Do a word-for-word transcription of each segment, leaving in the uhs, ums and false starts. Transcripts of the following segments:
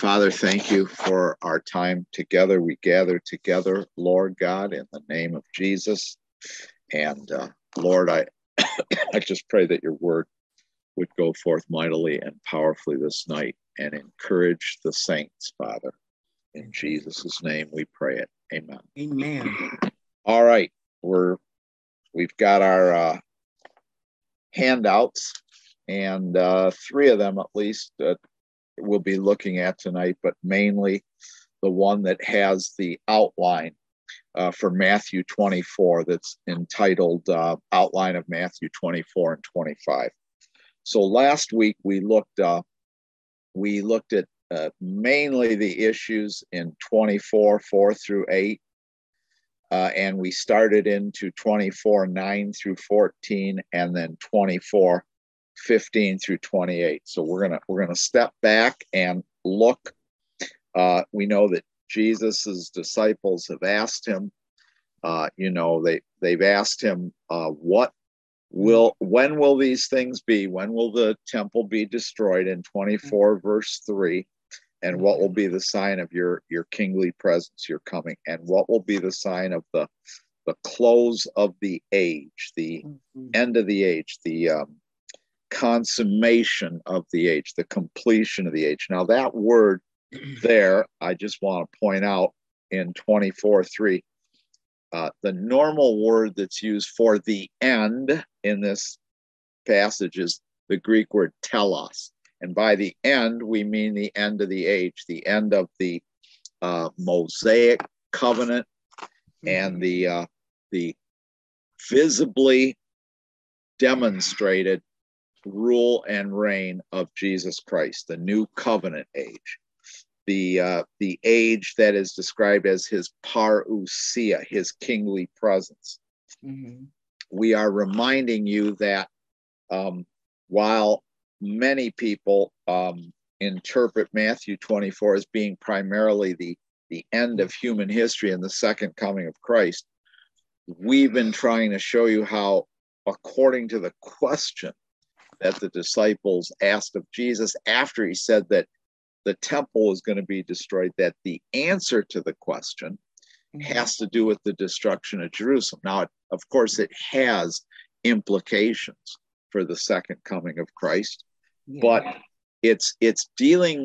Father, thank you for our time together. We gather together, Lord God, in the name of Jesus. And uh, Lord, I, I just pray that your word would go forth mightily and powerfully this night and encourage the saints, Father. In Jesus' name we pray it. Amen. Amen. All right. We're, we've got our uh, handouts, and uh, three of them at least uh, we'll be looking at tonight, but mainly the one that has the outline uh, for Matthew twenty-four that's entitled uh, Outline of Matthew twenty-four and twenty-five. So last week we looked uh, we looked at uh, mainly the issues in twenty-four, four through eight, uh, and we started into twenty-four, nine through fourteen, and then twenty-four, fifteen through twenty-eight. So we're gonna we're gonna step back and look. Uh, we know that Jesus's disciples have asked him. Uh, you know, they they've asked him, uh, "What will when will these things be? When will the temple be destroyed?" In twenty-four, verse three, and what will be the sign of your your kingly presence, your coming, and what will be the sign of the the close of the age, the mm-hmm. end of the age, the um, consummation of the age, the completion of the age. Now that word there, I just want to point out in twenty-four three, uh, the normal word that's used for the end in this passage is the Greek word telos. And by the end, we mean the end of the age, the end of the uh, Mosaic covenant and the uh, the visibly demonstrated rule and reign of Jesus Christ, the new covenant age, the uh, the age that is described as his parousia, his kingly presence. Mm-hmm. We are reminding you that um, while many people um, interpret Matthew twenty-four as being primarily the, the end of human history and the second coming of Christ, we've been trying to show you how, according to the question that the disciples asked of Jesus after he said that the temple was going to be destroyed, that the answer to the question mm-hmm. has to do with the destruction of Jerusalem. Now, of course, it has implications for the second coming of Christ, yeah. but it's it's dealing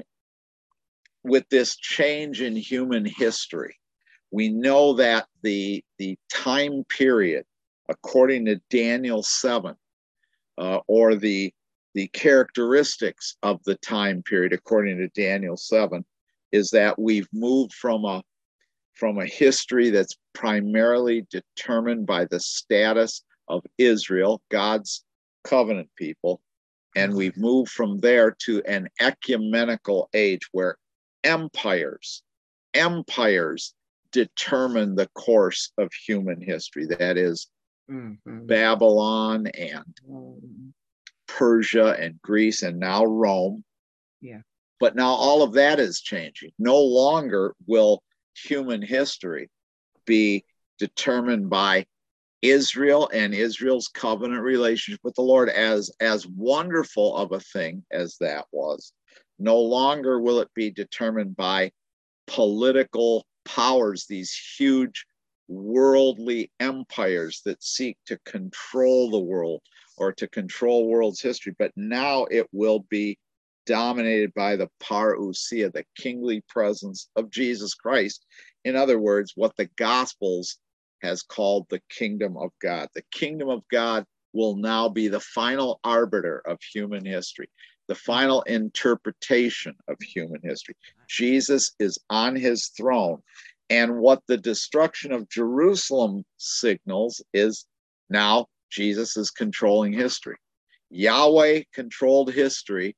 with this change in human history. We know that the, the time period, according to Daniel seven, Uh, or the the characteristics of the time period, according to Daniel seven, is that we've moved from a from a history that's primarily determined by the status of Israel, God's covenant people, and we've moved from there to an ecumenical age where empires, empires determine the course of human history. That is, Mm-hmm. Babylon and mm-hmm. Persia and Greece and now Rome. Yeah. But now all of that is changing. No longer will human history be determined by Israel and Israel's covenant relationship with the Lord, as, as wonderful of a thing as that was. No longer will it be determined by political powers, these huge worldly empires that seek to control the world or to control world's history, but now it will be dominated by the parousia, the kingly presence of Jesus Christ. In other words, what the Gospels has called the kingdom of God. The kingdom of God will now be the final arbiter of human history, the final interpretation of human history. Jesus is on his throne. And what the destruction of Jerusalem signals is now Jesus is controlling history. Yahweh controlled history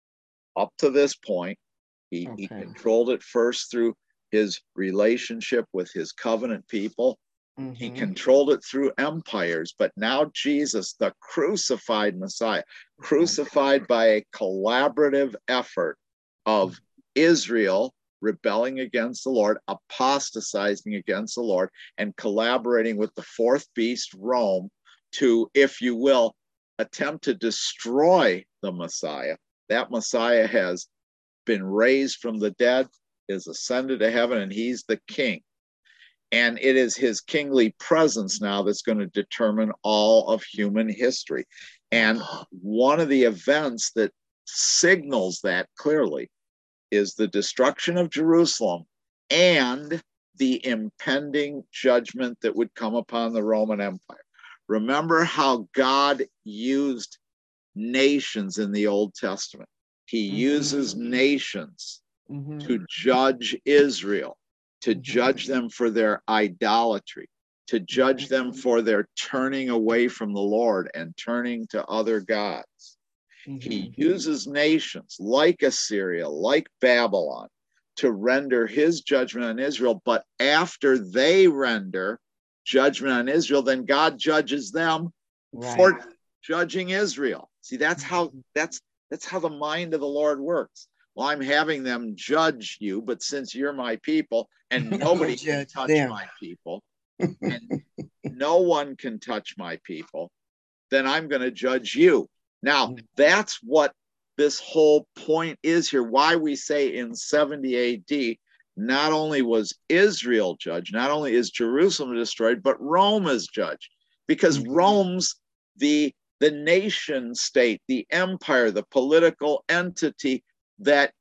up to this point. He, okay. he controlled it first through his relationship with his covenant people. Mm-hmm. He controlled it through empires. But now Jesus, the crucified Messiah, crucified by a collaborative effort of Israel, rebelling against the Lord, apostatizing against the Lord, and collaborating with the fourth beast, Rome, to, if you will, attempt to destroy the Messiah. That Messiah has been raised from the dead, is ascended to heaven, and he's the king. And it is his kingly presence now that's going to determine all of human history. And one of the events that signals that clearly is the destruction of Jerusalem and the impending judgment that would come upon the Roman Empire. Remember how God used nations in the Old Testament. He mm-hmm. uses nations mm-hmm. to judge Israel, to mm-hmm. judge them for their idolatry, to judge mm-hmm. them for their turning away from the Lord and turning to other gods. Mm-hmm. He uses nations like Assyria, like Babylon, to render his judgment on Israel. But after they render judgment on Israel, then God judges them right. for judging Israel. See, that's how that's that's how the mind of the Lord works. Well, I'm having them judge you, but since you're my people and nobody can touch them. my people, and no one can touch my people, then I'm going to judge you. Now, that's what this whole point is here. Why we say in seventy A D, not only was Israel judged, not only is Jerusalem destroyed, but Rome is judged. Because mm-hmm. Rome's the, the nation state, the empire, the political entity that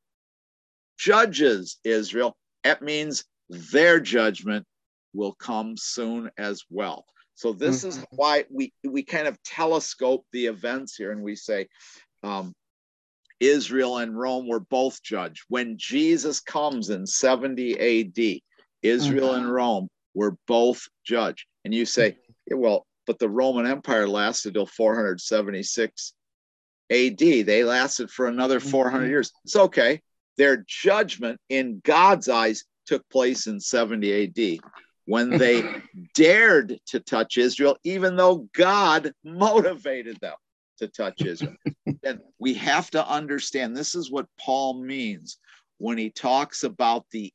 judges Israel. That means their judgment will come soon as well. So this mm-hmm. is why we, we kind of telescope the events here, and we say um, Israel and Rome were both judged. When Jesus comes in seventy A D, Israel mm-hmm. and Rome were both judged. And you say, yeah, well, but the Roman Empire lasted till four hundred seventy-six A D. They lasted for another four hundred mm-hmm. years. It's okay. Their judgment in God's eyes took place in seventy A D when they dared to touch Israel, even though God motivated them to touch Israel. And we have to understand, this is what Paul means when he talks about the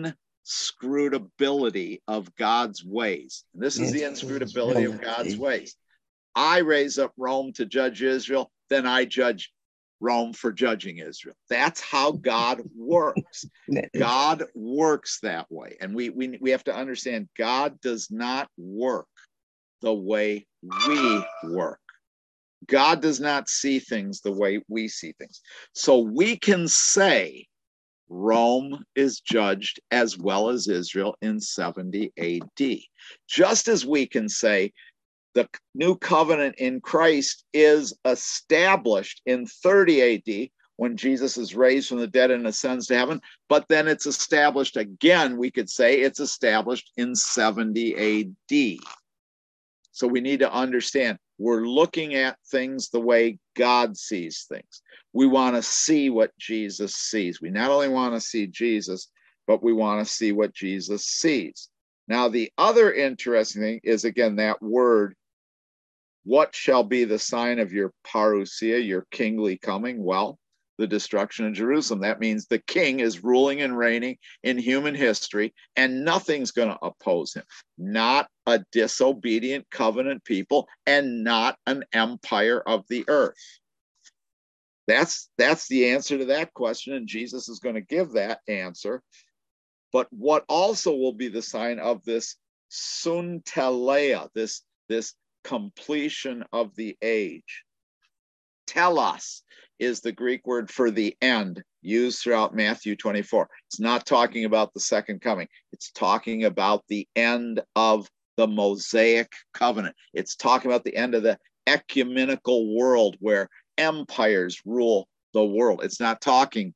inscrutability of God's ways. And this is the inscrutability of God's ways. I raise up Rome to judge Israel, then I judge Rome for judging Israel. That's how God works. God works that way. And we, we, we have to understand God does not work the way we work. God does not see things the way we see things. So we can say Rome is judged as well as Israel in seventy A D. Just as we can say the new covenant in Christ is established in thirty A D when Jesus is raised from the dead and ascends to heaven, but then it's established again, we could say it's established in seventy A D. So we need to understand we're looking at things the way God sees things. We want to see what Jesus sees. We not only want to see Jesus, but we want to see what Jesus sees. Now, the other interesting thing is, again, that word, what shall be the sign of your parousia, your kingly coming? Well, the destruction of Jerusalem. That means the king is ruling and reigning in human history, and nothing's going to oppose him. Not a disobedient covenant people, and not an empire of the earth. That's, that's the answer to that question, and Jesus is going to give that answer. But what also will be the sign of this sunteleia, this, this completion of the age? Telos is the Greek word for the end, used throughout Matthew twenty-four. It's not talking about the second coming. It's talking about the end of the Mosaic covenant. It's talking about the end of the ecumenical world where empires rule the world. It's not talking,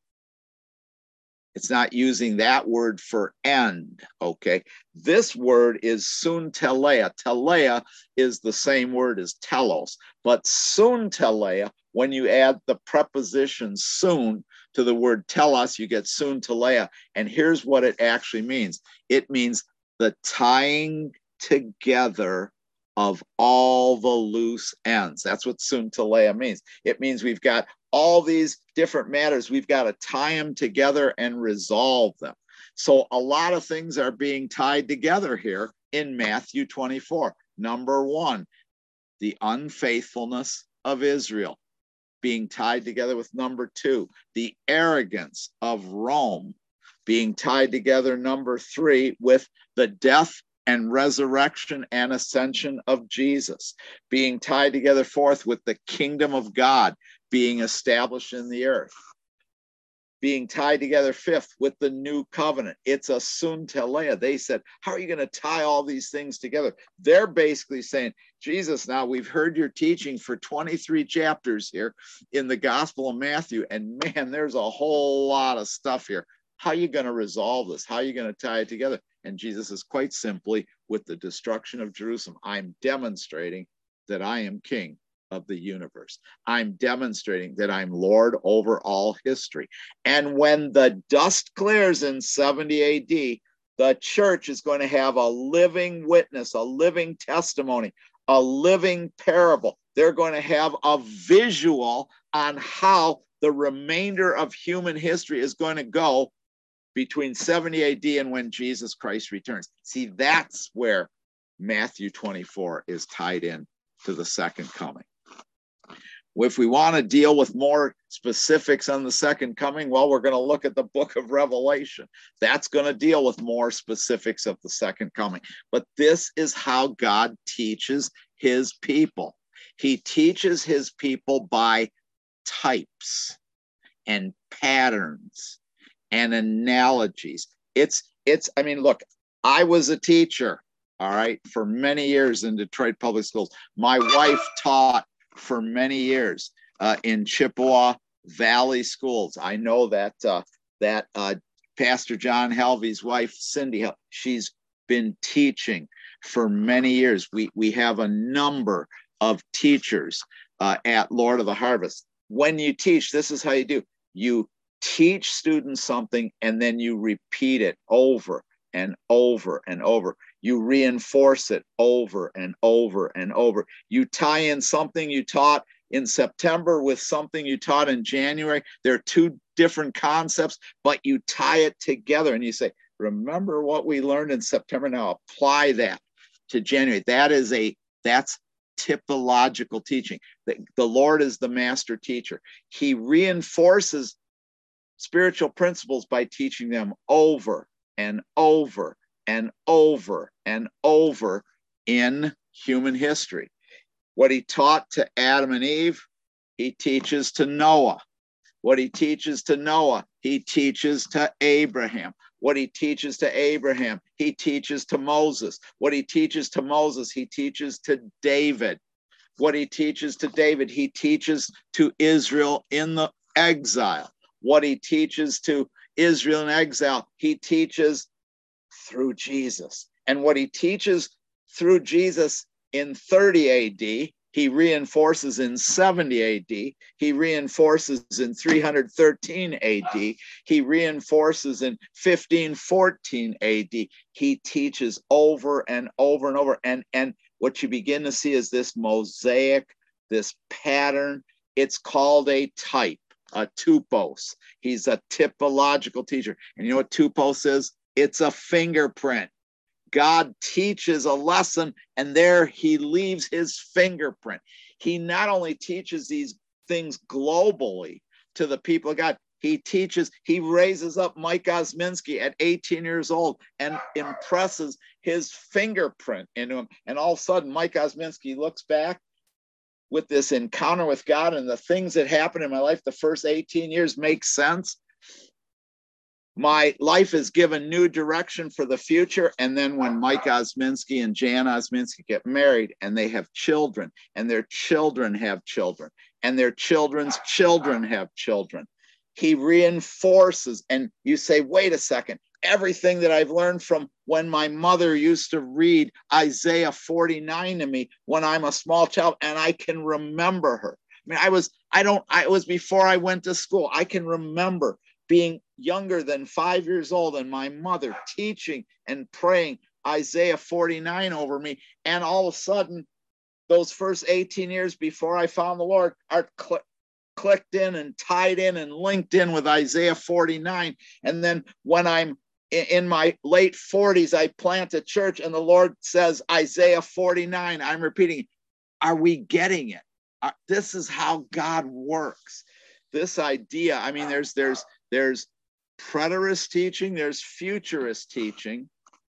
it's not using that word for end, okay? This word is sunteleia. Teleia is the same word as telos, but sunteleia, when you add the preposition soon to the word telos, you get sunteleia. And here's what it actually means. It means the tying together of all the loose ends. That's what sunteleia means. It means we've got all these different matters. We've got to tie them together and resolve them. So a lot of things are being tied together here in Matthew twenty-four. Number one, the unfaithfulness of Israel being tied together with number two. The arrogance of Rome being tied together, number three, with the death and resurrection and ascension of Jesus, being tied together, fourth, with the kingdom of God being established in the earth, being tied together, fifth, with the new covenant. It's a sunteleia. They said, how are you going to tie all these things together? They're basically saying, Jesus, now we've heard your teaching for twenty-three chapters here in the Gospel of Matthew, and man, there's a whole lot of stuff here. How are you going to resolve this? How are you going to tie it together? And Jesus is quite simply, with the destruction of Jerusalem, I'm demonstrating that I am king of the universe. I'm demonstrating that I'm Lord over all history. And when the dust clears in seventy A D, the church is going to have a living witness, a living testimony, a living parable. They're going to have a visual on how the remainder of human history is going to go between seventy A D and when Jesus Christ returns. See, that's where Matthew twenty-four is tied in to the second coming. If we want to deal with more specifics on the second coming, well, we're going to look at the book of Revelation. That's going to deal with more specifics of the second coming. But this is how God teaches his people. He teaches his people by types and patterns and analogies. It's, it's, I mean, look, I was a teacher, all right, for many years in Detroit Public Schools. My wife taught for many years uh, in Chippewa Valley schools. I know that uh, that uh, Pastor John Helvey's wife, Cindy, she's been teaching for many years. We, we have a number of teachers uh, at Lord of the Harvest. When you teach, this is how you do. You teach students something and then you repeat it over and over and over. You reinforce it over and over and over. You tie in something you taught in September with something you taught in January. They're two different concepts, but you tie it together and you say, remember what we learned in September, now apply that to January. That is a, that's typological teaching. The, the Lord is the master teacher. He reinforces spiritual principles by teaching them over and over and over and over in human history. What he taught to Adam and Eve, he teaches to Noah. What he teaches to Noah, he teaches to Abraham. What he teaches to Abraham, he teaches to Moses. What he teaches to Moses, he teaches to David. What he teaches to David, he teaches to Israel in the exile. What he teaches to Israel in exile, he teaches through Jesus. And what he teaches through Jesus in thirty A D, he reinforces in seventy A D, he reinforces in three hundred thirteen A D, he reinforces in fifteen fourteen A D. He teaches over and over and over. And, and what you begin to see is this mosaic, this pattern. It's called a type, a tupos. He's a typological teacher. And you know what tupos is? It's a fingerprint. God teaches a lesson and there he leaves his fingerprint. He not only teaches these things globally to the people of God, he teaches, he raises up Mike Osminski at eighteen years old and impresses his fingerprint into him. And all of a sudden, Mike Osminski looks back with this encounter with God and the things that happened in my life the first eighteen years make sense. My life is given new direction for the future. And then when Mike Osminski and Jan Osminski get married and they have children and their children have children and their children's children have children, he reinforces. And you say, wait a second, everything that I've learned from when my mother used to read Isaiah forty-nine to me when I'm a small child and I can remember her. I mean, I was, I don't, I it was before I went to school. I can remember being younger than five years old and my mother teaching and praying Isaiah forty-nine over me. And all of a sudden, those first eighteen years before I found the Lord are cl- clicked in and tied in and linked in with Isaiah forty-nine. And then when I'm in my late forties, I plant a church and the Lord says Isaiah forty-nine. I'm repeating, are we getting it? Uh, this is how God works. This idea, I mean, there's there's there's preterist teaching, there's futurist teaching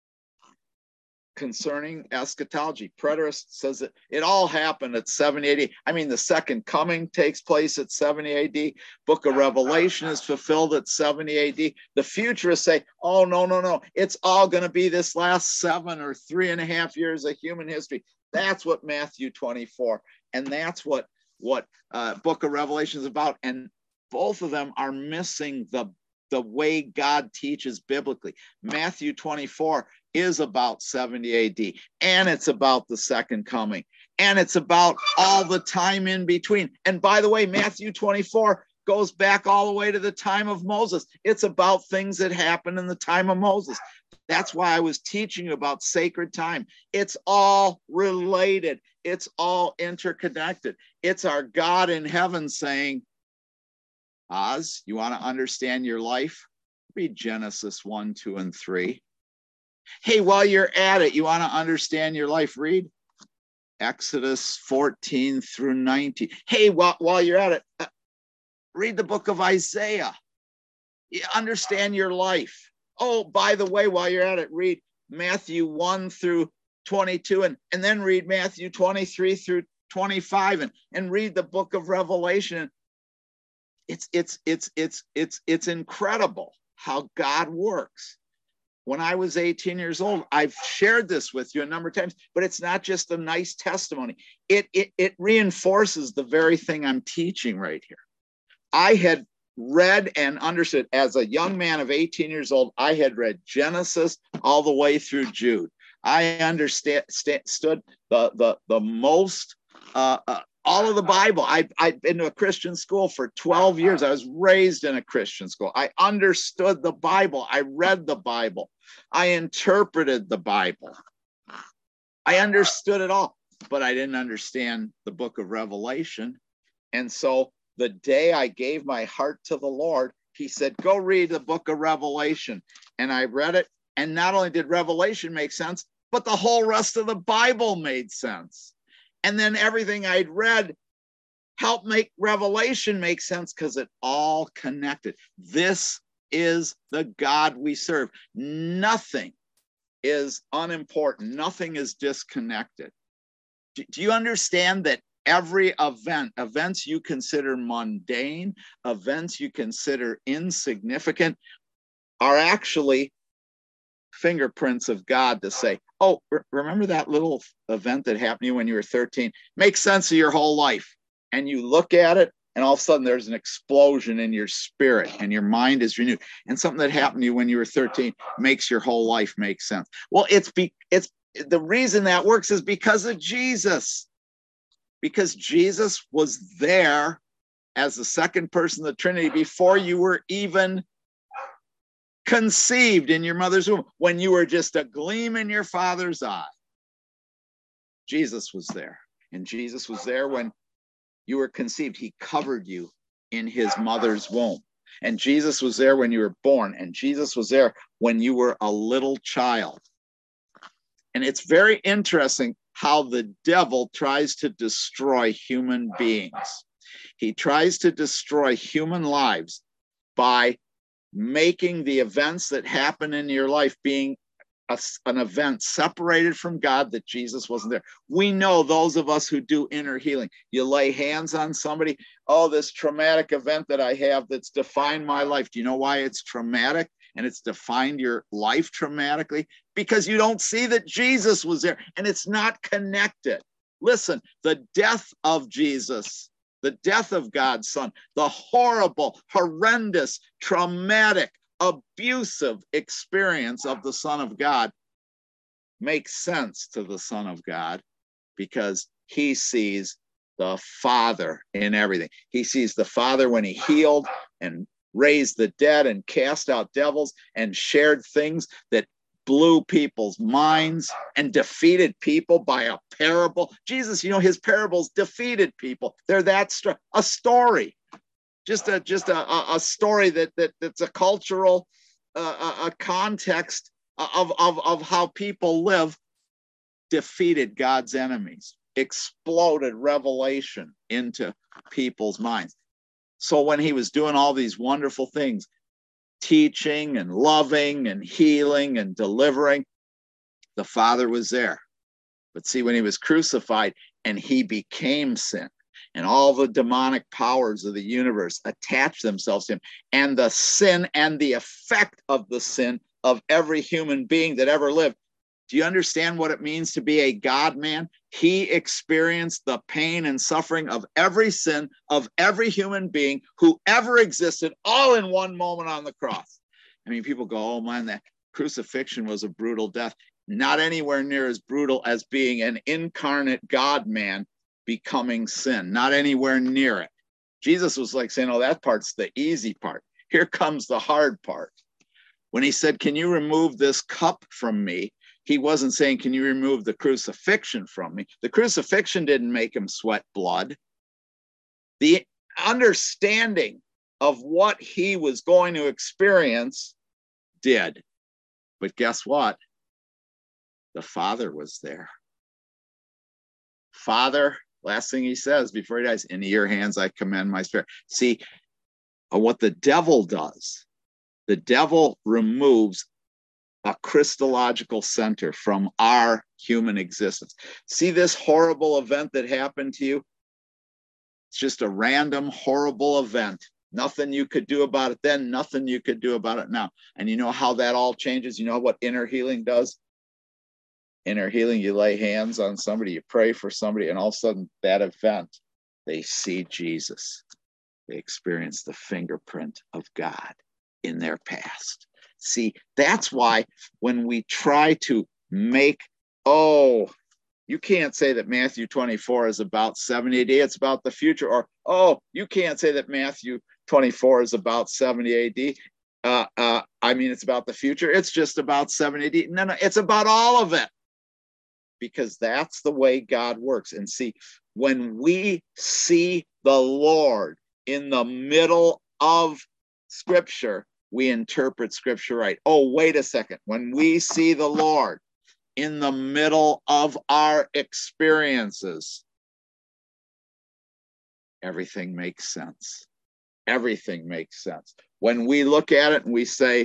concerning eschatology. Preterist says that it all happened at seventy A D. I mean, the second coming takes place at seventy A D. Book of Revelation is fulfilled at seventy A D. The futurists say, oh, no, no, no. It's all going to be this last seven or three and a half years of human history. That's what Matthew twenty-four, and that's what, what uh, Book of Revelation is about. And both of them are missing the, the way God teaches biblically. Matthew twenty-four is about seventy A D, and it's about the second coming, and it's about all the time in between. And by the way, Matthew twenty-four goes back all the way to the time of Moses. It's about things that happened in the time of Moses. That's why I was teaching you about sacred time. It's all related. It's all interconnected. It's our God in heaven saying, Oz, you want to understand your life? Read Genesis one, two, and three. Hey, while you're at it, you want to understand your life? Read Exodus fourteen through nineteen. Hey, while, while you're at it, uh, read the book of Isaiah. You understand your life. Oh, by the way, while you're at it, read Matthew one through twenty-two, and, and then read Matthew twenty-three through twenty-five, and, and read the book of Revelation. It's, it's, it's, it's, it's, it's incredible how God works. When I was eighteen years old, I've shared this with you a number of times, but it's not just a nice testimony. It, it, it reinforces the very thing I'm teaching right here. I had read and understood as a young man of eighteen years old, I had read Genesis all the way through Jude. I understood the, the, the most, uh, uh, all of the Bible. I, I've been to a Christian school for twelve years. I was raised in a Christian school. I understood the Bible. I read the Bible. I interpreted the Bible. I understood it all, but I didn't understand the book of Revelation. And so the day I gave my heart to the Lord, he said, go read the book of Revelation. And I read it. And not only did Revelation make sense, but the whole rest of the Bible made sense. And then everything I'd read helped make Revelation make sense because it all connected. This is the God we serve. Nothing is unimportant. Nothing is disconnected. Do, do you understand that every event, events you consider mundane, events you consider insignificant, are actually fingerprints of God to say, oh, re- remember that little event that happened to you when you were thirteen? Makes sense of your whole life. And you look at it, and all of a sudden there's an explosion in your spirit, and your mind is renewed. And something that happened to you when you were thirteen makes your whole life make sense. Well, it's be, it's the reason that works is because of Jesus. Because Jesus was there as the second person of the Trinity before you were even conceived in your mother's womb, when you were just a gleam in your father's eye. Jesus was there. And Jesus was there when you were conceived. He covered you in his mother's womb. And Jesus was there when you were born. And Jesus was there when you were a little child. And it's very interesting how the devil tries to destroy human beings. He tries to destroy human lives by making the events that happen in your life being a, an event separated from God, that Jesus wasn't there. We know, those of us who do inner healing, you lay hands on somebody, oh, this traumatic event that I have that's defined my life. Do you know why it's traumatic and it's defined your life traumatically? Because you don't see that Jesus was there, and it's not connected. Listen, the death of Jesus, the death of God's Son, the horrible, horrendous, traumatic, abusive experience of the Son of God makes sense to the Son of God because he sees the Father in everything. He sees the Father when he healed and raised the dead and cast out devils and shared things that blew people's minds and defeated people by a parable. Jesus, you know, his parables defeated people. They're that st- a story, just a just a, a story that that that's a cultural uh, a context of, of of how people live, defeated God's enemies. exploded revelation into people's minds. So when he was doing all these wonderful things, teaching and loving and healing and delivering, the Father was there. But see, when he was crucified and he became sin, and all the demonic powers of the universe attached themselves to him, and the sin and the effect of the sin of every human being that ever lived. Do you understand what it means to be a God man? He experienced the pain and suffering of every sin of every human being who ever existed, all in one moment on the cross. I mean, people go, oh man, that crucifixion was a brutal death. Not anywhere near as brutal as being an incarnate God man becoming sin. Not anywhere near it. Jesus was like saying, oh, that part's the easy part. Here comes the hard part. When he said, can you remove this cup from me? He wasn't saying, can you remove the crucifixion from me? The crucifixion didn't make him sweat blood. The understanding of what he was going to experience did. But guess what? The Father was there. Father, last thing he says before he dies, into your hands I commend my spirit. See, what the devil does, the devil removes a Christological center from our human existence. See this horrible event that happened to you? It's just a random, horrible event. Nothing you could do about it then, nothing you could do about it now. And you know how that all changes? You know what inner healing does? Inner healing, you lay hands on somebody, you pray for somebody, and all of a sudden that event, they see Jesus. They experience the fingerprint of God in their past. See, that's why when we try to make, oh, you can't say that Matthew twenty-four is about seventy A D, it's about the future. Or, oh, you can't say that Matthew twenty-four is about seventy A D. Uh, uh, I mean, it's about the future. It's just about seventy A D. No, no, it's about all of it. Because that's the way God works. And see, when we see the Lord in the middle of Scripture, we interpret Scripture right. Oh, wait a second. When we see the Lord in the middle of our experiences, everything makes sense. Everything makes sense. When we look at it and we say,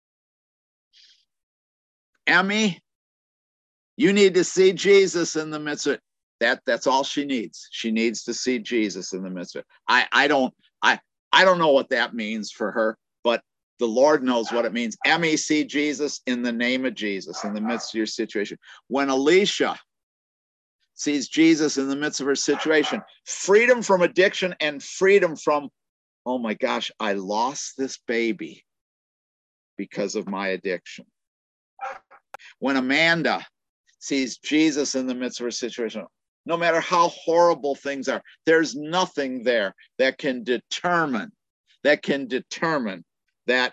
Emmy, you need to see Jesus in the midst of it. That, that's all she needs. She needs to see Jesus in the midst of it. I, I don't, I, I don't know what that means for her, but the Lord knows what it means. Emmy, see Jesus in the name of Jesus in the midst of your situation. When Alicia sees Jesus in the midst of her situation, freedom from addiction and freedom from, oh my gosh, I lost this baby because of my addiction. When Amanda sees Jesus in the midst of her situation, no matter how horrible things are, there's nothing there that can determine, that can determine that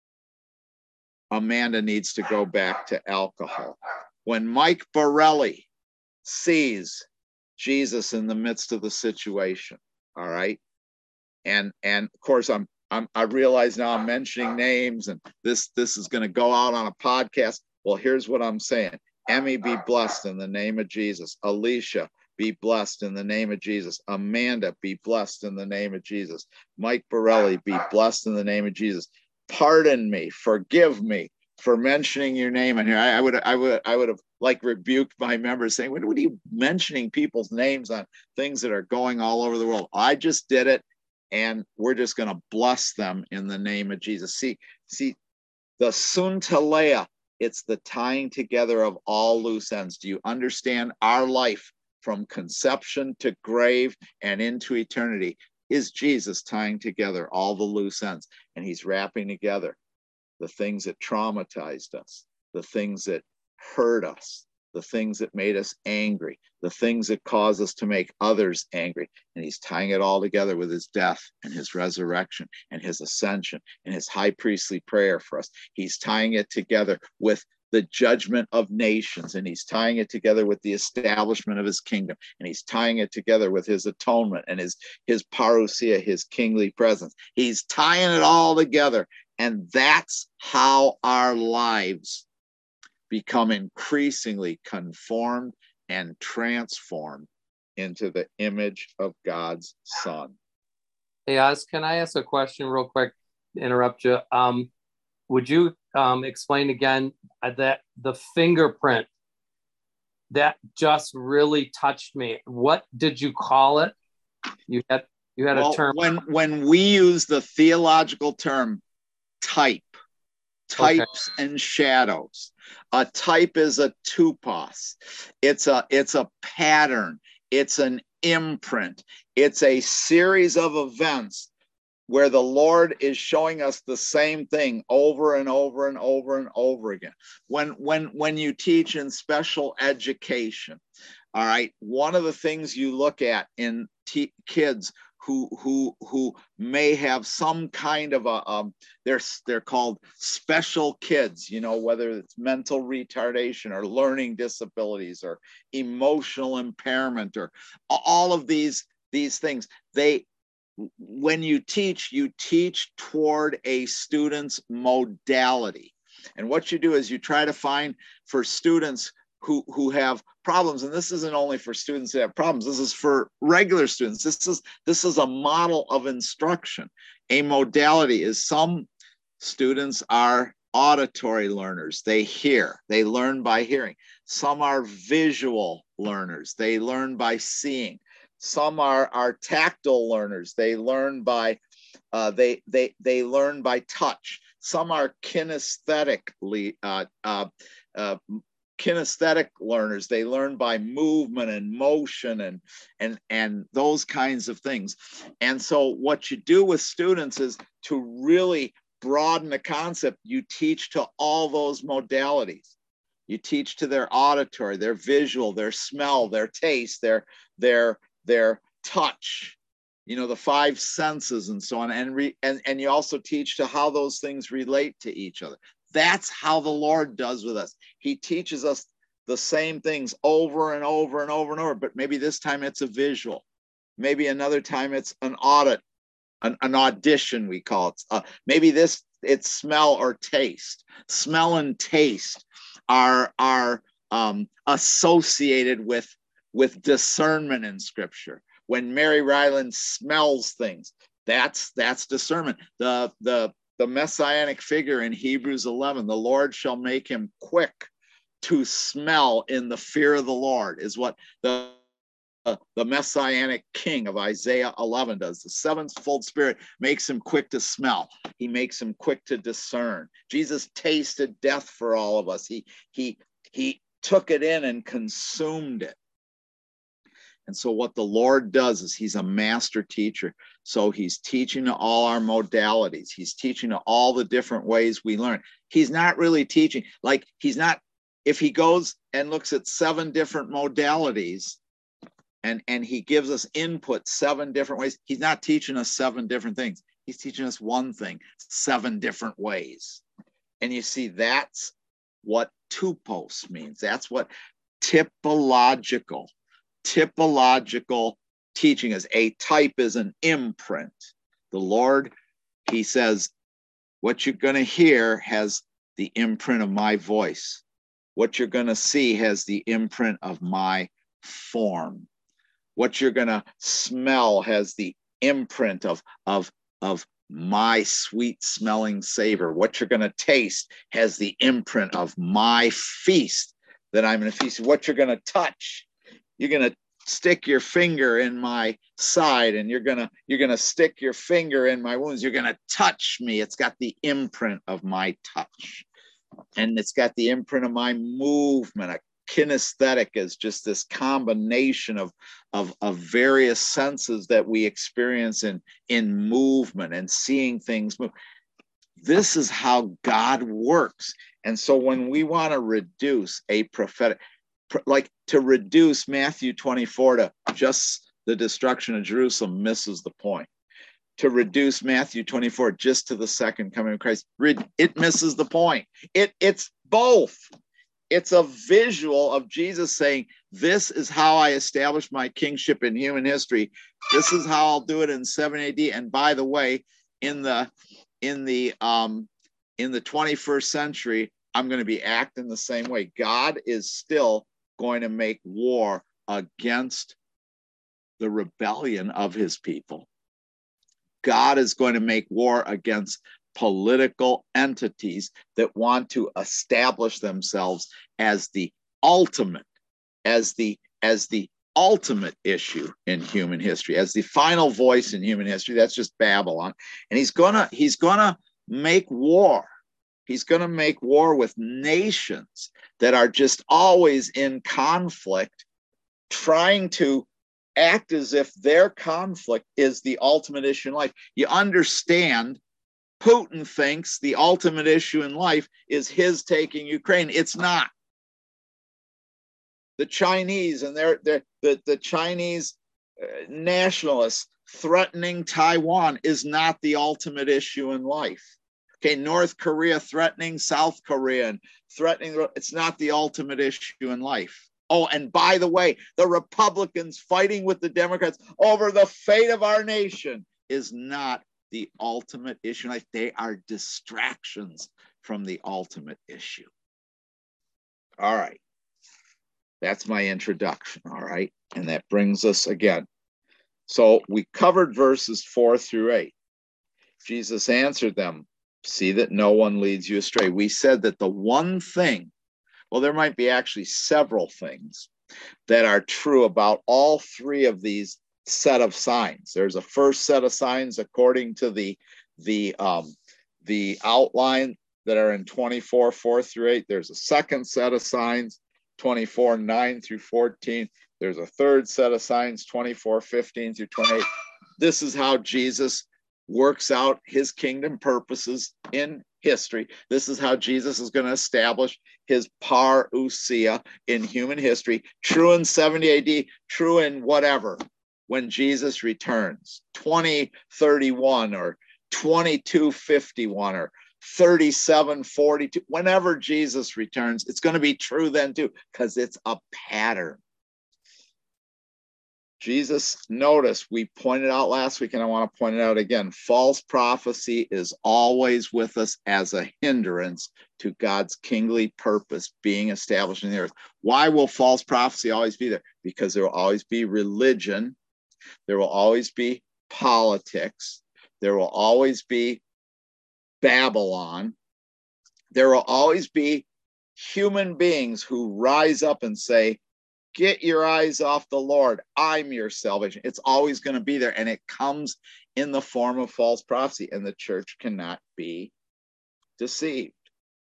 Amanda needs to go back to alcohol. When Mike Borelli sees Jesus in the midst of the situation, all right, and and of course I'm I'm I realize now I'm mentioning names, and this this is going to go out on a podcast. Well, here's what I'm saying. Emmy, be blessed in the name of Jesus. Alicia, be blessed in the name of Jesus. Amanda, be blessed in the name of Jesus. Mike Borelli, be blessed in the name of Jesus. Pardon me, forgive me for mentioning your name in here. I, I would, I would, I would have like rebuked my members saying, "What, what are you mentioning people's names on things that are going all over the world?" I just did it, and we're just going to bless them in the name of Jesus. See, see, the suntalea. It's the tying together of all loose ends. Do you understand? Our life from conception to grave and into eternity is Jesus tying together all the loose ends. And he's wrapping together the things that traumatized us, the things that hurt us, the things that made us angry, the things that cause us to make others angry. And he's tying it all together with his death and his resurrection and his ascension and his high priestly prayer for us. He's tying it together with the judgment of nations, and he's tying it together with the establishment of his kingdom, and he's tying it together with his atonement and his, his parousia, his kingly presence. He's tying it all together. And that's how our lives become increasingly conformed and transformed into the image of God's Son. Hey, Oz, can I ask a question real quick? Interrupt you. Um, would you um, explain again uh, that the fingerprint that just really touched me? What did you call it? You had you had well, a term. When when we use the theological term type, types okay. and shadows. A type is a tupos. It's a it's a pattern. It's an imprint. It's a series of events where the Lord is showing us the same thing over and over and over and over again. When when when you teach in special education, all right, one of the things you look at in t- kids who who who may have some kind of a um, they're they're called special kids, you know, whether it's mental retardation or learning disabilities or emotional impairment or all of these these things. They when you teach, you teach toward a student's modality. And what you do is you try to find for students who, who have problems, and this isn't only for students that have problems, this is for regular students. This is, this is a model of instruction. A modality is some students are auditory learners. They hear, they learn by hearing. Some are visual learners. They learn by seeing. Some are, are tactile learners. They learn by uh, they they they learn by touch. Some are kinesthetically uh, uh, uh, kinesthetic learners. They learn by movement and motion and and and those kinds of things. And so what you do with students is to really broaden the concept. You teach to all those modalities. You teach to their auditory, their visual, their smell, their taste, their their their touch, you know, the five senses and so on. And, re, and, and you also teach to how those things relate to each other. That's how the Lord does with us. He teaches us the same things over and over and over and over, but maybe this time it's a visual. Maybe another time it's an audit, an, an audition, we call it. Uh, maybe this, it's smell or taste. Smell and taste are, are um, associated with with discernment in Scripture. When Mary Ryland smells things, that's that's discernment. The the the messianic figure in Hebrews eleven, the Lord shall make him quick to smell in the fear of the Lord, is what the uh, the messianic king of Isaiah eleven does. The sevenfold Spirit makes him quick to smell. He makes him quick to discern. Jesus tasted death for all of us. He he he took it in and consumed it. And so what the Lord does is he's a master teacher. So he's teaching to all our modalities. He's teaching to all the different ways we learn. He's not really teaching, like he's not, if he goes and looks at seven different modalities and, and he gives us input seven different ways, he's not teaching us seven different things. He's teaching us one thing, seven different ways. And you see, that's what tupos means. That's what typological typological teaching is. A type is an imprint. The Lord, he says, what you're going to hear has the imprint of my voice. What you're going to see has the imprint of my form. What you're going to smell has the imprint of, of, of my sweet smelling savor. What you're going to taste has the imprint of my feast that I'm going to feast. What you're going to touch, you're going to stick your finger in my side and you're going to you're going to stick your finger in my wounds. You're going to touch me. It's got the imprint of my touch. And it's got the imprint of my movement. A kinesthetic is just this combination of, of, of various senses that we experience in, in movement and seeing things move. This is how God works. And so when we want to reduce a prophetic, like to reduce Matthew twenty-four to just the destruction of Jerusalem misses the point. To reduce Matthew twenty-four just to the second coming of Christ, it misses the point. It, it's both. It's a visual of Jesus saying, this is how I establish my kingship in human history. This is how I'll do it in seventy A D. And by the way, in the in the um, in the twenty-first century, I'm going to be acting the same way. God is still going to make war against the rebellion of his people. God is going to make war against political entities that want to establish themselves as the ultimate, as the, as the ultimate issue in human history, as the final voice in human history. That's just Babylon. And he's gonna, he's gonna make war. He's gonna make war with nations that are just always in conflict, trying to act as if their conflict is the ultimate issue in life. You understand, Putin thinks the ultimate issue in life is his taking Ukraine. It's not. The Chinese and their, their the, the Chinese uh, nationalists threatening Taiwan is not the ultimate issue in life. Okay, North Korea threatening South Korea and threatening, it's not the ultimate issue in life. Oh, and by the way, the Republicans fighting with the Democrats over the fate of our nation is not the ultimate issue in life. They are distractions from the ultimate issue. All right. That's my introduction, all right? And that brings us again. So we covered verses four through eight. Jesus answered them, see that no one leads you astray. We said that the one thing, well, there might be actually several things that are true about all three of these set of signs. There's a first set of signs according to the, the, um, the outline that are in twenty-four, four through eight. There's a second set of signs, twenty-four, nine through fourteen. There's a third set of signs, twenty-four, fifteen through twenty-eight. This is how Jesus works out his kingdom purposes in history. This is how Jesus is going to establish his parousia in human history. True in seventy A D, true in whatever, when Jesus returns, twenty thirty-one or twenty-two fifty-one or thirty-seven forty-two, whenever Jesus returns, it's going to be true then too, because it's a pattern. Jesus, notice, we pointed out last week, and I want to point it out again, false prophecy is always with us as a hindrance to God's kingly purpose being established in the earth. Why will false prophecy always be there? Because there will always be religion, there will always be politics, there will always be Babylon, there will always be human beings who rise up and say, get your eyes off the Lord. I'm your salvation. It's always going to be there. And it comes in the form of false prophecy. And the church cannot be deceived.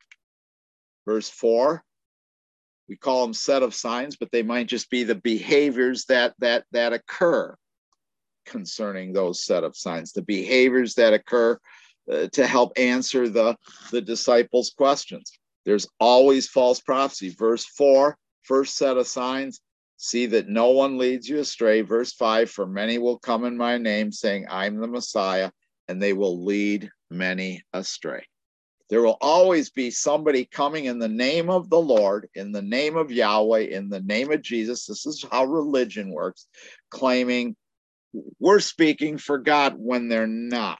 Verse four, we call them set of signs, but they might just be the behaviors that, that, that occur concerning those set of signs. The behaviors that occur uh, to help answer the, the disciples' questions. There's always false prophecy. Verse four, first set of signs, see that no one leads you astray. Verse five, for many will come in my name saying, I'm the Messiah, and they will lead many astray. There will always be somebody coming in the name of the Lord, in the name of Yahweh, in the name of Jesus. This is how religion works, claiming we're speaking for God when they're not.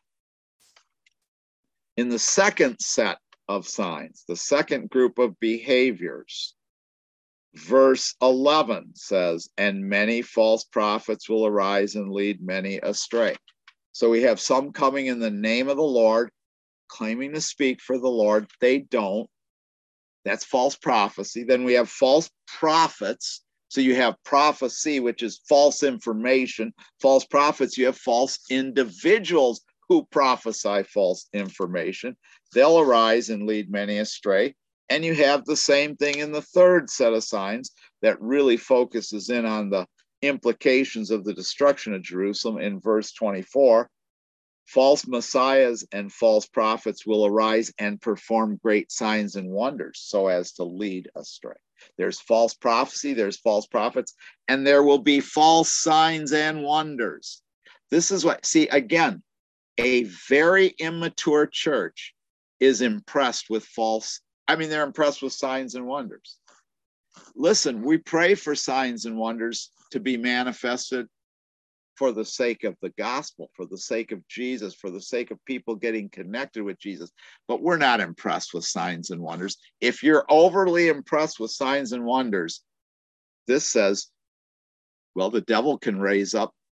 In the second set of signs, the second group of behaviors, verse eleven says, and many false prophets will arise and lead many astray. So we have some coming in the name of the Lord, claiming to speak for the Lord. They don't. That's false prophecy. Then we have false prophets. So you have prophecy, which is false information. False prophets, you have false individuals who prophesy false information. They'll arise and lead many astray. And you have the same thing in the third set of signs that really focuses in on the implications of the destruction of Jerusalem in verse twenty-four. False messiahs and false prophets will arise and perform great signs and wonders so as to lead astray. There's false prophecy, there's false prophets, and there will be false signs and wonders. This is what, see, again, a very immature church is impressed with false I mean, they're impressed with signs and wonders. Listen, we pray for signs and wonders to be manifested for the sake of the gospel, for the sake of Jesus, for the sake of people getting connected with Jesus. But we're not impressed with signs and wonders. If you're overly impressed with signs and wonders, this says, well, the devil can raise up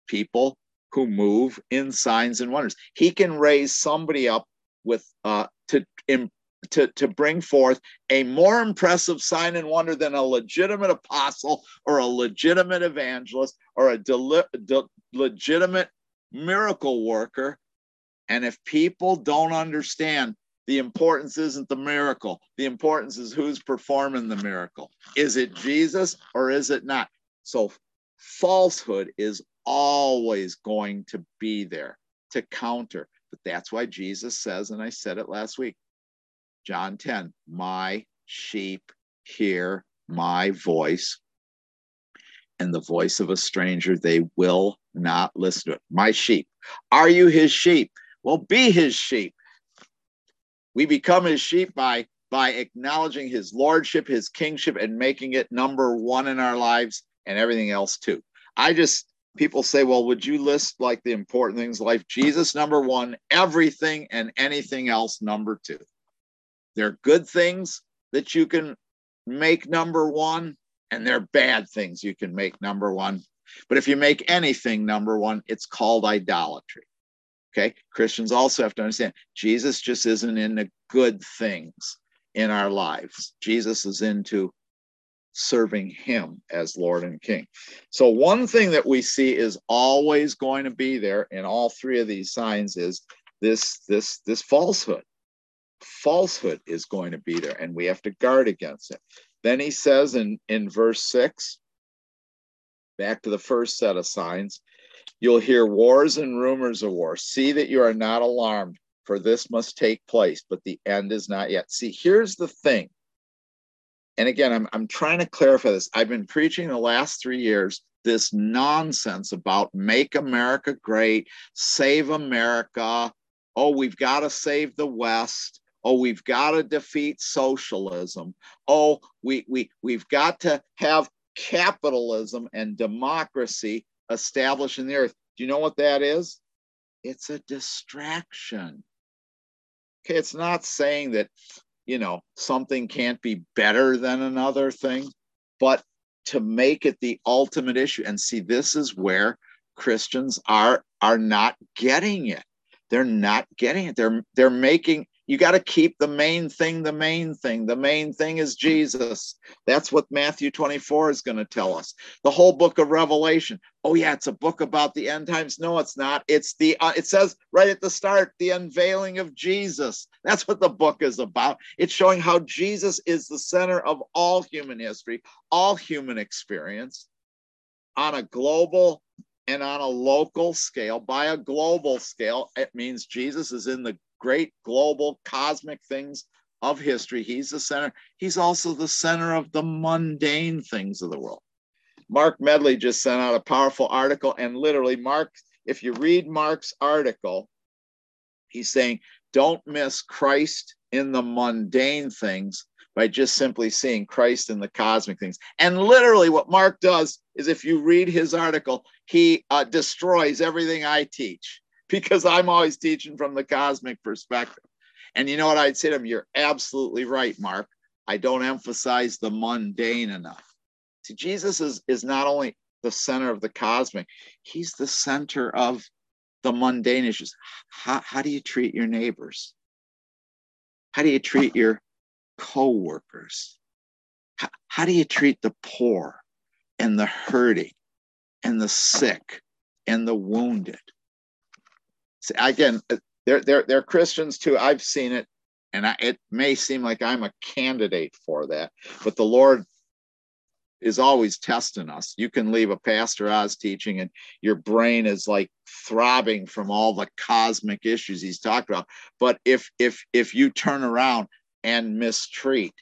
people who move in signs and wonders. He can raise somebody up with uh, to, to, to bring forth a more impressive sign and wonder than a legitimate apostle or a legitimate evangelist or a deli- de- legitimate miracle worker. And if people don't understand, the importance isn't the miracle. The importance is who's performing the miracle. Is it Jesus or is it not? So falsehood is always going to be there to counter. But that's why Jesus says, and I said it last week, John ten, my sheep hear my voice, and the voice of a stranger they will not listen to it. My sheep. Are you his sheep? Well, be his sheep. We become his sheep by, by acknowledging his lordship, his kingship, and making it number one in our lives and everything else too. I just, people say, well, would you list like the important things in life? Jesus, number one, everything and anything else, number two. They're good things that you can make number one, and they're bad things you can make number one. But if you make anything number one, it's called idolatry. Okay, Christians also have to understand Jesus just isn't into good things in our lives. Jesus is into serving him as Lord and King. So one thing that we see is always going to be there in all three of these signs is this, this, this falsehood. Falsehood is going to be there, and we have to guard against it. Then he says in, in verse six, back to the first set of signs, you'll hear wars and rumors of war. See that you are not alarmed, for this must take place, but the end is not yet. See, here's the thing. And again, I'm, I'm trying to clarify this. I've been preaching the last three years this nonsense about make America great, save America. Oh, we've got to save the West. Oh, we've got to defeat socialism. Oh, we, we, we've got to have capitalism and democracy established in the earth. Do you know what that is? It's a distraction. Okay, it's not saying that, you know, something can't be better than another thing, but to make it the ultimate issue. And see, this is where Christians are, are not getting it. They're not getting it. They're, they're making, you got to keep the main thing, the main thing. The main thing is Jesus. That's what Matthew twenty-four is going to tell us. The whole book of Revelation. Oh yeah, it's a book about the end times. No, it's not. It's the, uh, it says right at the start, the unveiling of Jesus. That's what the book is about. It's showing how Jesus is the center of all human history, all human experience on a global and on a local scale. By a global scale, it means Jesus is in the great global cosmic things of history. He's the center. He's also the center of the mundane things of the world. Mark Medley just sent out a powerful article, and literally, Mark, if you read Mark's article, he's saying, don't miss Christ in the mundane things by just simply seeing Christ in the cosmic things. And literally what Mark does is, if you read his article, he uh, destroys everything I teach, because I'm always teaching from the cosmic perspective. And you know what I'd say to him? You're absolutely right, Mark. I don't emphasize the mundane enough. See, Jesus is, is not only the center of the cosmic, he's the center of the mundane issues. How, how do you treat your neighbors? How do you treat your co-workers? How, how do you treat the poor and the hurting and the sick and the wounded? See, again, they're, they're, they're Christians too. I've seen it, and I, it may seem like I'm a candidate for that, but the Lord is always testing us. You can leave a Pastor Oz teaching and your brain is like throbbing from all the cosmic issues he's talked about. But if if if you turn around and mistreat,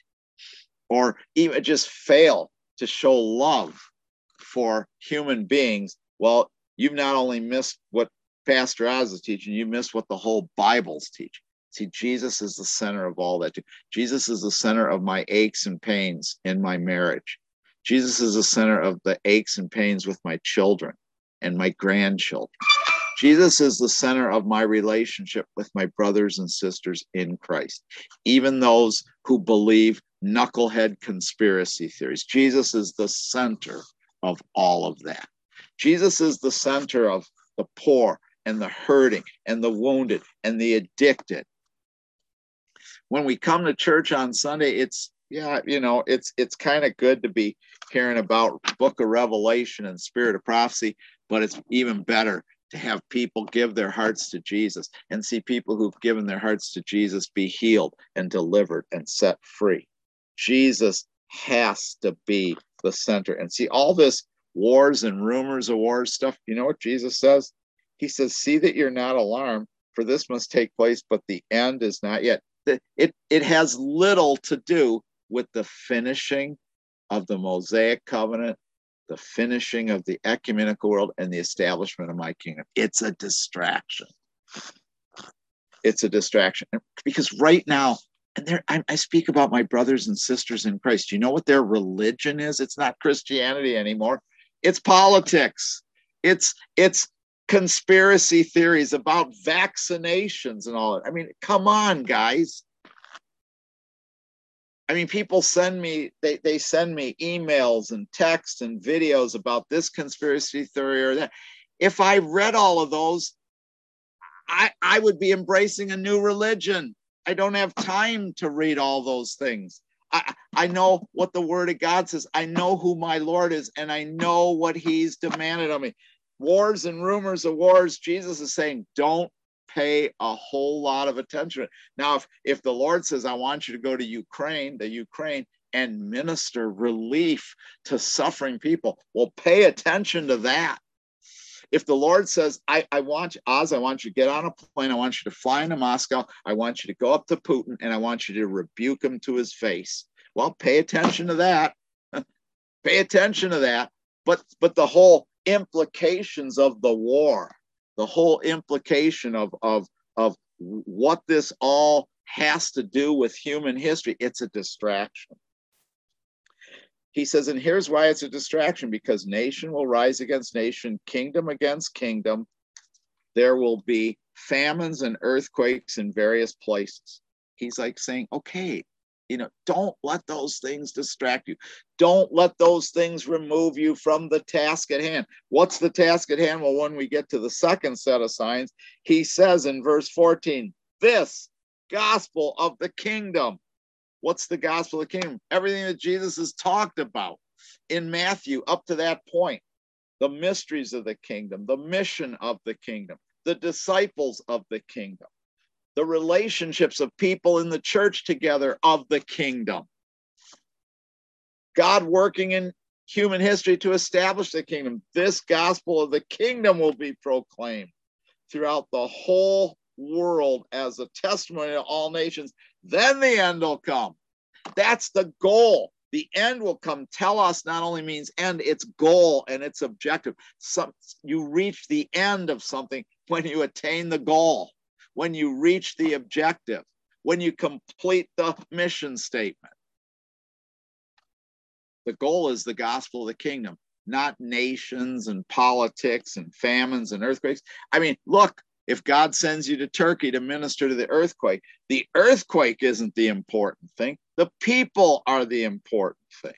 or even just fail to show love for human beings, well, you've not only missed what Pastor Oz is teaching, you missed what the whole Bible's teaching. See, Jesus is the center of all that too. Jesus is the center of my aches and pains in my marriage. Jesus is the center of the aches and pains with my children and my grandchildren. Jesus is the center of my relationship with my brothers and sisters in Christ, even those who believe knucklehead conspiracy theories. Jesus is the center of all of that. Jesus is the center of the poor and the hurting and the wounded and the addicted. When we come to church on Sunday, it's, yeah, you know, it's it's kind of good to be hearing about Book of Revelation and Spirit of Prophecy, but it's even better to have people give their hearts to Jesus and see people who've given their hearts to Jesus be healed and delivered and set free. Jesus has to be the center. And see, all this wars and rumors of wars stuff, you know what Jesus says? He says, see that you're not alarmed, for this must take place, but the end is not yet. It, it has little to do with the finishing of the Mosaic covenant, the finishing of the ecumenical world, and the establishment of my kingdom. It's a distraction. It's a distraction. Because right now, and there, I, I speak about my brothers and sisters in Christ. Do you know what their religion is? It's not Christianity anymore. It's politics. It's, it's conspiracy theories about vaccinations and all that. I mean, come on, guys. I mean, people send me, they, they send me emails and texts and videos about this conspiracy theory or that. If I read all of those, I, I would be embracing a new religion. I don't have time to read all those things. I, I know what the Word of God says. I know who my Lord is, and I know what He's demanded of me. Wars and rumors of wars, Jesus is saying, don't pay a whole lot of attention. Now, if, if the Lord says, I want you to go to Ukraine, the Ukraine, and minister relief to suffering people, well, pay attention to that. If the Lord says, I, I want you, Oz, I want you to get on a plane, I want you to fly into Moscow, I want you to go up to Putin, and I want you to rebuke him to his face. Well, pay attention to that. Pay attention to that. But, but the whole implications of the war, the whole implication of, of, of what this all has to do with human history, it's a distraction. He says, and here's why it's a distraction, because nation will rise against nation, kingdom against kingdom. There will be famines and earthquakes in various places. He's like saying, okay, you know, don't let those things distract you. Don't let those things remove you from the task at hand. What's the task at hand? Well, when we get to the second set of signs, he says in verse fourteen, this gospel of the kingdom. What's the gospel of the kingdom? Everything that Jesus has talked about in Matthew up to that point. The mysteries of the kingdom, the mission of the kingdom, the disciples of the kingdom, the relationships of people in the church together of the kingdom. God working in human history to establish the kingdom. This gospel of the kingdom will be proclaimed throughout the whole world as a testimony to all nations. Then the end will come. That's the goal. The end will come. Telos not only means end, it's goal and it's objective. Some, you reach the end of something when you attain the goal, when you reach the objective, when you complete the mission statement. The goal is the gospel of the kingdom, not nations and politics and famines and earthquakes. I mean, look, if God sends you to Turkey to minister to the earthquake, the earthquake isn't the important thing. The people are the important thing.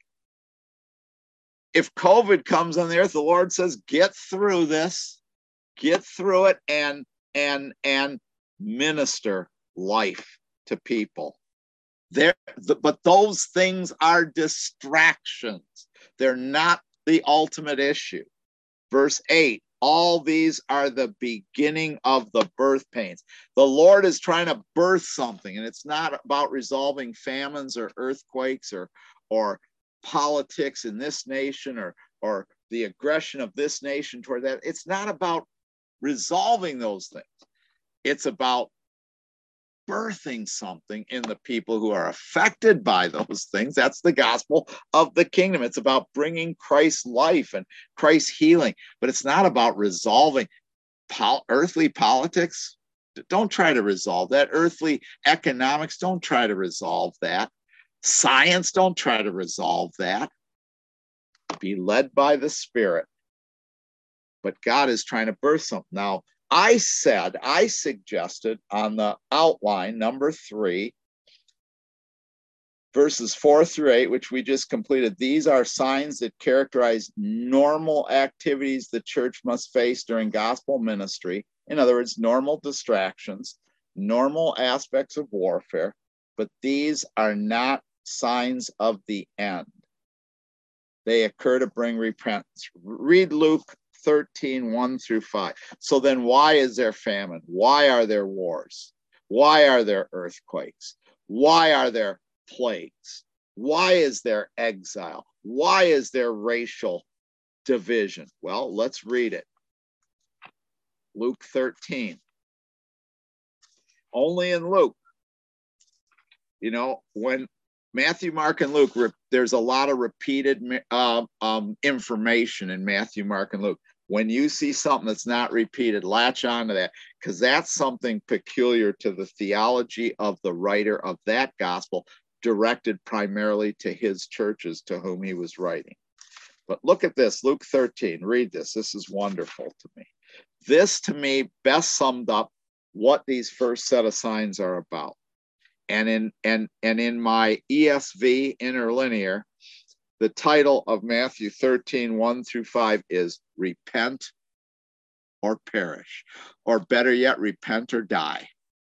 If COVID comes on the earth, the Lord says, get through this, get through it and, and, and minister life to people. There, but those things are distractions. They're not the ultimate issue. Verse eight, all these are the beginning of the birth pains. The Lord is trying to birth something, and it's not about resolving famines or earthquakes or, or politics in this nation or, or the aggression of this nation toward that. It's not about resolving those things. It's about birthing something in the people who are affected by those things. That's the gospel of the kingdom. It's about bringing Christ's life and Christ's healing, but it's not about resolving pol- earthly politics. Don't try to resolve that. Earthly economics, don't try to resolve that. Science, don't try to resolve that. Be led by the Spirit. But God is trying to birth something. Now, I said, I suggested on the outline, number three, verses four through eight, which we just completed, these are signs that characterize normal activities the church must face during gospel ministry. In other words, normal distractions, normal aspects of warfare, but these are not signs of the end. They occur to bring repentance. Read Luke thirteen, one through five. So then why is there famine? Why are there wars? Why are there earthquakes? Why are there plagues? Why is there exile? Why is there racial division? Well, let's read it. Luke thirteen. Only in Luke. You know, when Matthew, Mark, and Luke, there's a lot of repeated uh, um, information in Matthew, Mark, and Luke. When you see something that's not repeated, latch onto that, because that's something peculiar to the theology of the writer of that gospel, directed primarily to his churches to whom he was writing. But look at this, Luke thirteen, read this. This is wonderful to me. This, to me, best summed up what these first set of signs are about. And in, and, and in my E S V interlinear, the title of Matthew thirteen, one through five is Repent or Perish, or better yet, repent or die.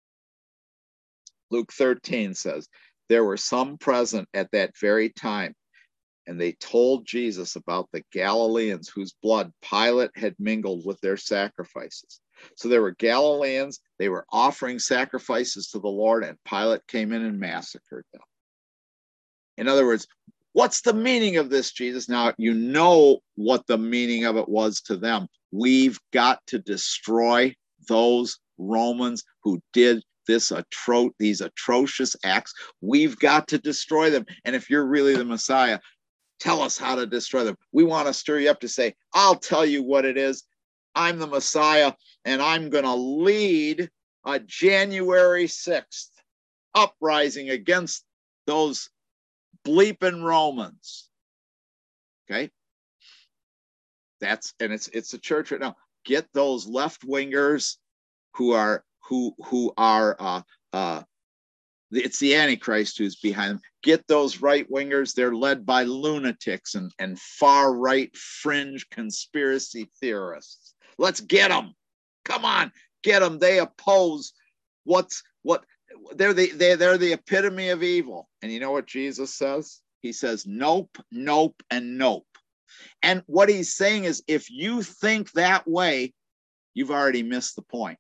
Luke thirteen says, there were some present at that very time, and they told Jesus about the Galileans whose blood Pilate had mingled with their sacrifices. So there were Galileans, they were offering sacrifices to the Lord, and Pilate came in and massacred them. In other words, what's the meaning of this, Jesus? Now, you know what the meaning of it was to them. We've got to destroy those Romans who did this atro- these atrocious acts. We've got to destroy them. And if you're really the Messiah, tell us how to destroy them. We want to stir you up to say, I'll tell you what it is. I'm the Messiah, and I'm going to lead a January sixth uprising against those bleeping Romans. Okay? That's, and it's it's a church right now. Get those left-wingers who are who who are uh uh it's the Antichrist who's behind them. Get those right-wingers. They're led by lunatics and, and far-right fringe conspiracy theorists. Let's get them. Come on, get them. They oppose what's what they're the they're, they're the epitome of evil. And you know what Jesus says? He says, nope, nope, and nope. And what he's saying is, if you think that way, you've already missed the point.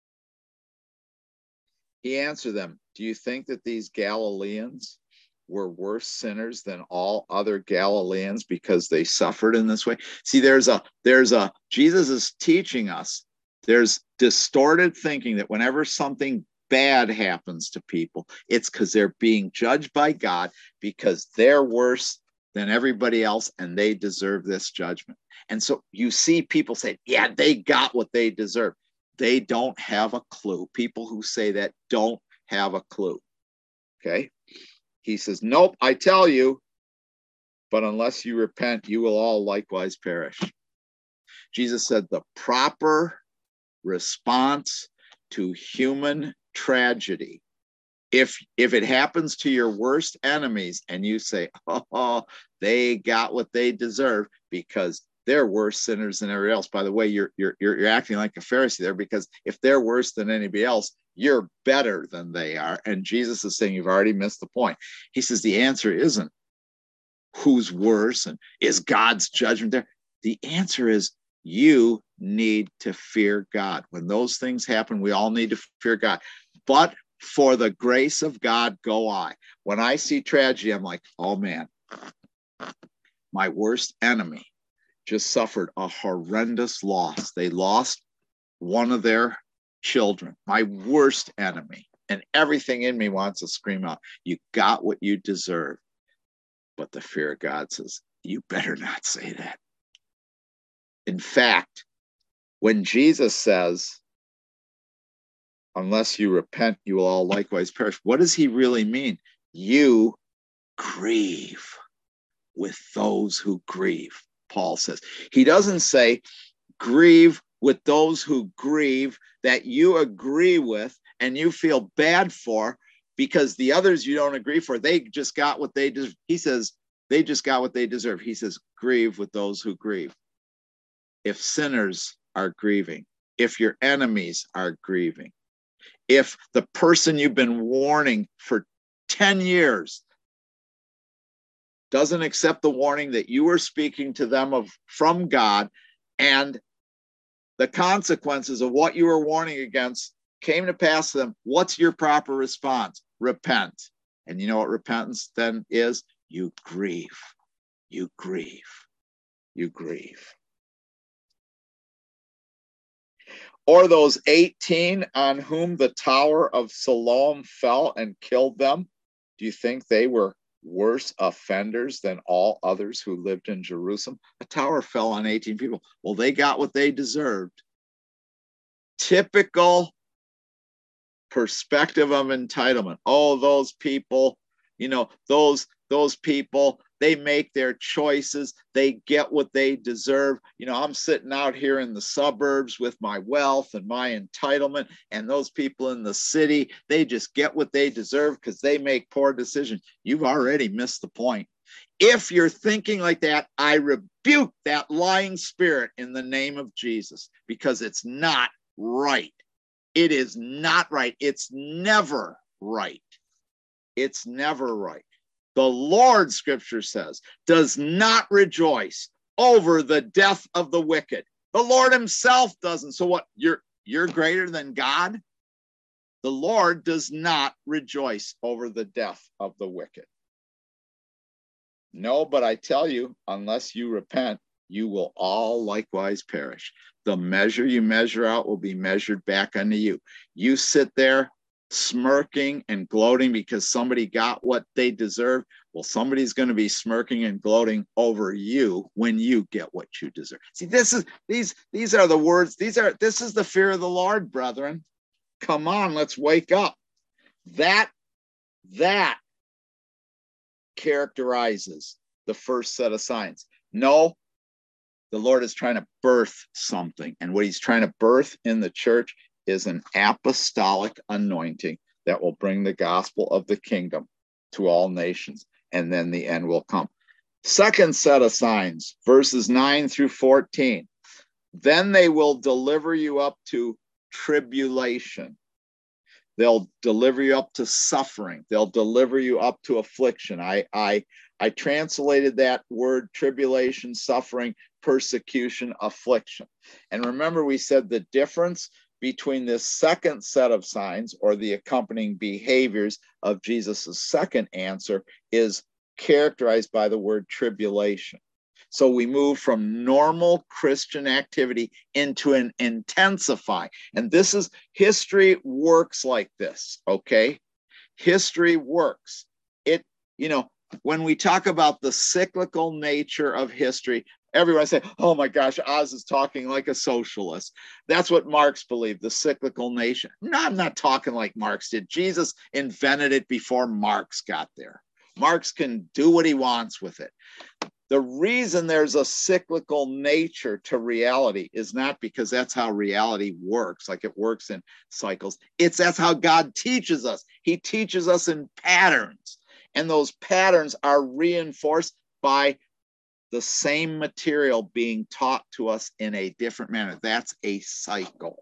He answered them, do you think that these Galileans were worse sinners than all other Galileans because they suffered in this way? See, there's a, there's a, Jesus is teaching us, there's distorted thinking that whenever something bad happens to people, it's because they're being judged by God because they're worse than everybody else and they deserve this judgment. And so you see people say, yeah, they got what they deserve. They don't have a clue. People who say that don't have a clue. Okay? He says, nope, I tell you, but unless you repent, you will all likewise perish. Jesus said the proper response to human tragedy, if if it happens to your worst enemies and you say, oh, they got what they deserve because they're worse sinners than everybody else. By the way, you're you're you're acting like a Pharisee there, because if they're worse than anybody else, you're better than they are. And Jesus is saying you've already missed the point. He says the answer isn't who's worse and is God's judgment there. The answer is you need to fear God. When those things happen, we all need to fear God. But for the grace of God go I. When I see tragedy, I'm like, oh man, my worst enemy just suffered a horrendous loss. They lost one of their children, my worst enemy. And everything in me wants to scream out, you got what you deserve. But the fear of God says, you better not say that. In fact, when Jesus says, unless you repent, you will all likewise perish, what does he really mean? You grieve with those who grieve, Paul says. He doesn't say grieve with those who grieve that you agree with and you feel bad for, because the others you don't agree for, they just got what they deserve. He says, they just got what they deserve. He says, grieve with those who grieve. If sinners are grieving, if your enemies are grieving, if the person you've been warning for ten years doesn't accept the warning that you were speaking to them of from God, and the consequences of what you were warning against came to pass to them, what's your proper response? Repent. And you know what repentance then is? You grieve. You grieve. You grieve. Or those eighteen on whom the Tower of Siloam fell and killed them, do you think they were worse offenders than all others who lived in Jerusalem? A tower fell on eighteen people. Well, they got what they deserved. Typical perspective of entitlement. Oh, those people, you know, those those people, they make their choices. They get what they deserve. You know, I'm sitting out here in the suburbs with my wealth and my entitlement, and those people in the city, they just get what they deserve because they make poor decisions. You've already missed the point. If you're thinking like that, I rebuke that lying spirit in the name of Jesus, because it's not right. It is not right. It's never right. It's never right. The Lord, Scripture says, does not rejoice over the death of the wicked. The Lord himself doesn't. So what? You're, you're greater than God? The Lord does not rejoice over the death of the wicked. No, but I tell you, unless you repent, you will all likewise perish. The measure you measure out will be measured back unto you. You sit there smirking and gloating because somebody got what they deserve. Well, somebody's going to be smirking and gloating over you when you get what you deserve. See, this is these these are the words. These are this is the fear of the Lord, brethren. Come on, let's wake up. That that characterizes the first set of signs. No, the Lord is trying to birth something, and what he's trying to birth in the church is an apostolic anointing that will bring the gospel of the kingdom to all nations, and then the end will come. Second set of signs, verses nine through fourteen. Then they will deliver you up to tribulation. They'll deliver you up to suffering. They'll deliver you up to affliction. I, I, I translated that word tribulation, suffering, persecution, affliction. And remember, we said the difference between this second set of signs, or the accompanying behaviors of Jesus's second answer, is characterized by the word tribulation. So we move from normal Christian activity into an intensify. And this is, history works like this, okay? History works. It, you know, when we talk about the cyclical nature of history, everyone say, oh my gosh, Oz is talking like a socialist. That's what Marx believed, the cyclical nation. No, I'm not talking like Marx did. Jesus invented it before Marx got there. Marx can do what he wants with it. The reason there's a cyclical nature to reality is not because that's how reality works, like it works in cycles. It's that's how God teaches us. He teaches us in patterns, and those patterns are reinforced by the same material being taught to us in a different manner. That's a cycle.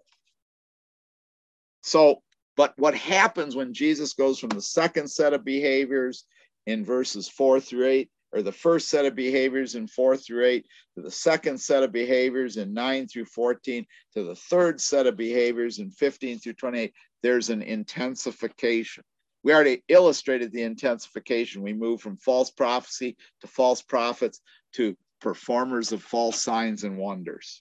So, but what happens when Jesus goes from the second set of behaviors in verses four through eight, or the first set of behaviors in four through eight, to the second set of behaviors in nine through fourteen, to the third set of behaviors in fifteen through twenty-eight, there's an intensification. We already illustrated the intensification. We move from false prophecy to false prophets to performers of false signs and wonders.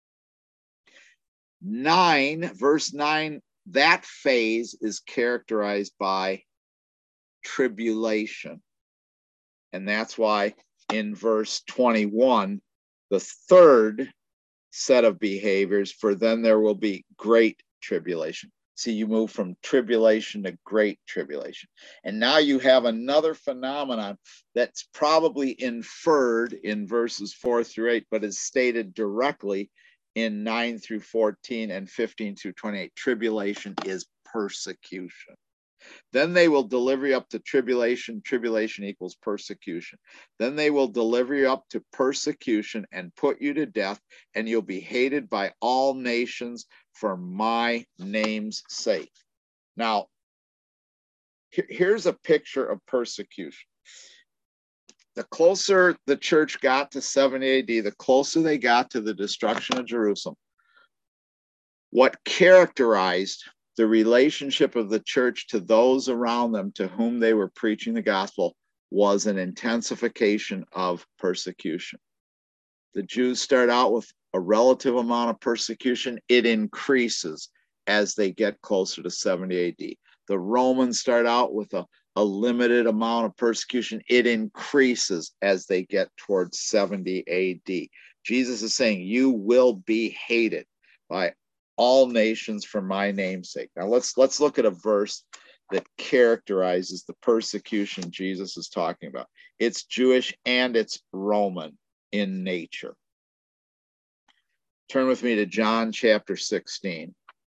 Nine, verse nine, that phase is characterized by tribulation. And that's why in verse twenty-one, the third set of behaviors, for then there will be great tribulation. See, you move from tribulation to great tribulation. And now you have another phenomenon that's probably inferred in verses four through eight, but is stated directly in nine through fourteen and fifteen through twenty-eight. Tribulation is persecution. Then they will deliver you up to tribulation. Tribulation equals persecution. Then they will deliver you up to persecution and put you to death, and you'll be hated by all nations for my name's sake. Now, here's a picture of persecution. The closer the church got to seventy A D, the closer they got to the destruction of Jerusalem. What characterized the relationship of the church to those around them to whom they were preaching the gospel was an intensification of persecution. The Jews start out with a relative amount of persecution. It increases as they get closer to seventy A D. The Romans start out with a, a limited amount of persecution. It increases as they get towards seventy A D. Jesus is saying, you will be hated by all nations for my name's sake. Now let's let's look at a verse that characterizes the persecution Jesus is talking about. It's Jewish and it's Roman in nature. Turn with me to John chapter sixteen.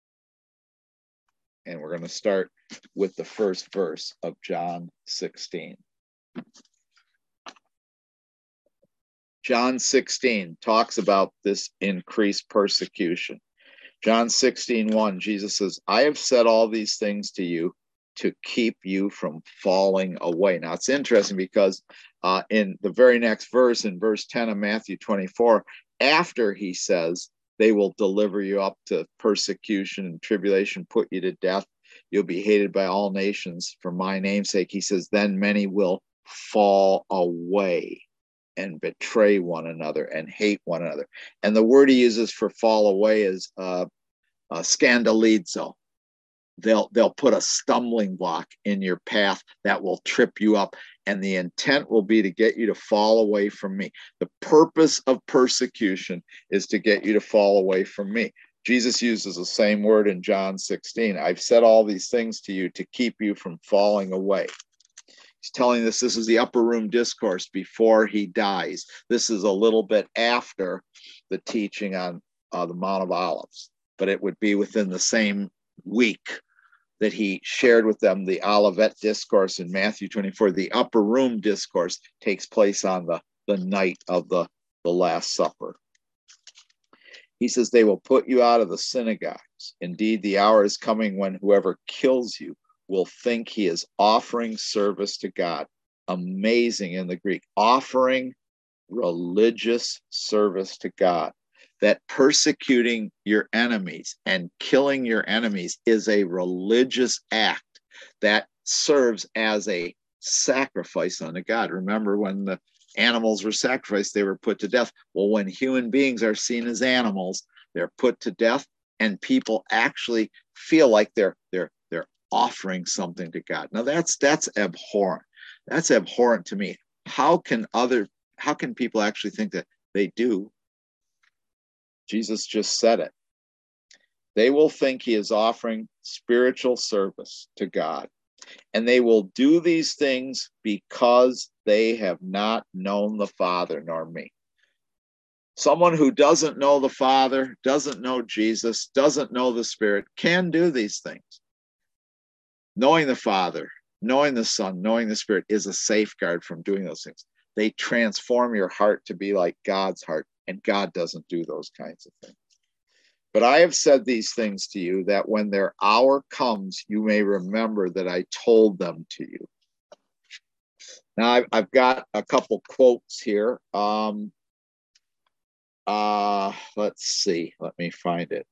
And we're going to start with the first verse of John sixteen. John sixteen talks about this increased persecution. John sixteen one, Jesus says, I have said all these things to you to keep you from falling away. Now, it's interesting because uh, in the very next verse, in verse ten of Matthew twenty-four, after he says, they will deliver you up to persecution and tribulation, put you to death. You'll be hated by all nations for my name's sake. He says, then many will fall away and betray one another and hate one another. And the word he uses for fall away is uh, uh, scandalizo. They'll, they'll put a stumbling block in your path that will trip you up. And the intent will be to get you to fall away from me. The purpose of persecution is to get you to fall away from me. Jesus uses the same word in John sixteen. I've said all these things to you to keep you from falling away. He's telling us this is the upper room discourse before he dies. This is a little bit after the teaching on uh, the Mount of Olives, but it would be within the same week that he shared with them the Olivet discourse in Matthew twenty-four. The upper room discourse takes place on the, the night of the, the Last Supper. He says, they will put you out of the synagogues. Indeed, the hour is coming when whoever kills you will think he is offering service to God. Amazing in the Greek. Offering religious service to God. That persecuting your enemies and killing your enemies is a religious act that serves as a sacrifice unto God. Remember when the animals were sacrificed, they were put to death. Well, when human beings are seen as animals, they're put to death, and people actually feel like they're they're they're offering something to God. Now that's that's abhorrent. That's abhorrent to me. How can other how can people actually think that they do? Jesus just said it. They will think he is offering spiritual service to God. And they will do these things because they have not known the Father nor me. Someone who doesn't know the Father, doesn't know Jesus, doesn't know the Spirit, can do these things. Knowing the Father, knowing the Son, knowing the Spirit is a safeguard from doing those things. They transform your heart to be like God's heart, and God doesn't do those kinds of things. But I have said these things to you, that when their hour comes, you may remember that I told them to you. Now, I've, I've got a couple quotes here. Um, uh, let's see. Let me find it.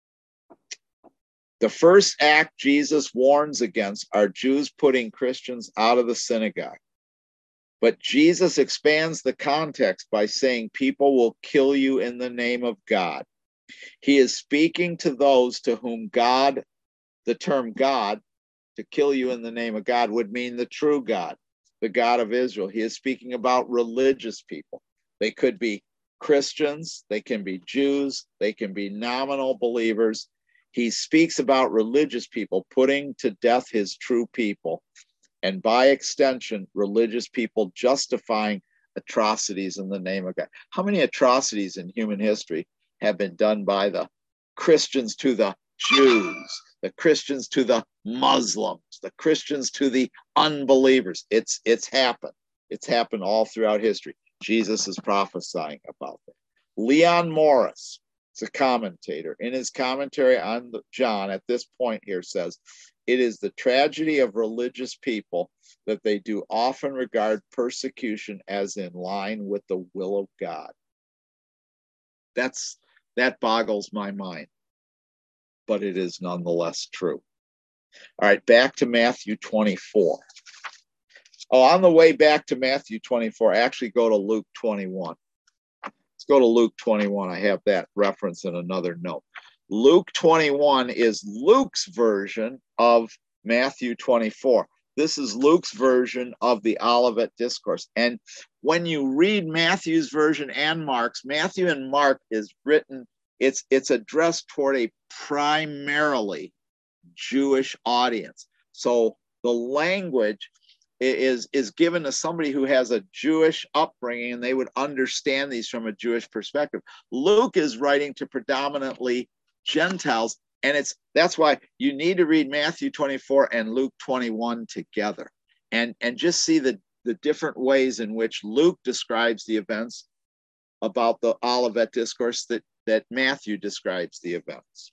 The first act Jesus warns against are Jews putting Christians out of the synagogue. But Jesus expands the context by saying people will kill you in the name of God. He is speaking to those to whom God, the term God, to kill you in the name of God would mean the true God, the God of Israel. He is speaking about religious people. They could be Christians, they can be Jews, they can be nominal believers. He speaks about religious people putting to death his true people, and by extension, religious people justifying atrocities in the name of God. How many atrocities in human history have been done by the Christians to the Jews, the Christians to the Muslims, the Christians to the unbelievers. It's, it's happened. It's happened all throughout history. Jesus is prophesying about that. Leon Morris, it's a commentator, in his commentary on John at this point here says, it is the tragedy of religious people that they do often regard persecution as in line with the will of God. That's, that boggles my mind, but it is nonetheless true. All right, back to Matthew twenty-four. Oh, on the way back to Matthew twenty-four, actually go to Luke twenty-one. Let's go to Luke twenty-one. I have that reference in another note. Luke twenty-one is Luke's version of Matthew twenty-four. This is Luke's version of the Olivet Discourse. And when you read Matthew's version and Mark's, Matthew and Mark is written, it's, it's addressed toward a primarily Jewish audience. So the language is, is given to somebody who has a Jewish upbringing, and they would understand these from a Jewish perspective. Luke is writing to predominantly Gentiles, and it's that's why you need to read Matthew twenty-four and Luke twenty-one together, and, and just see the, the different ways in which Luke describes the events about the Olivet Discourse that, that Matthew describes the events.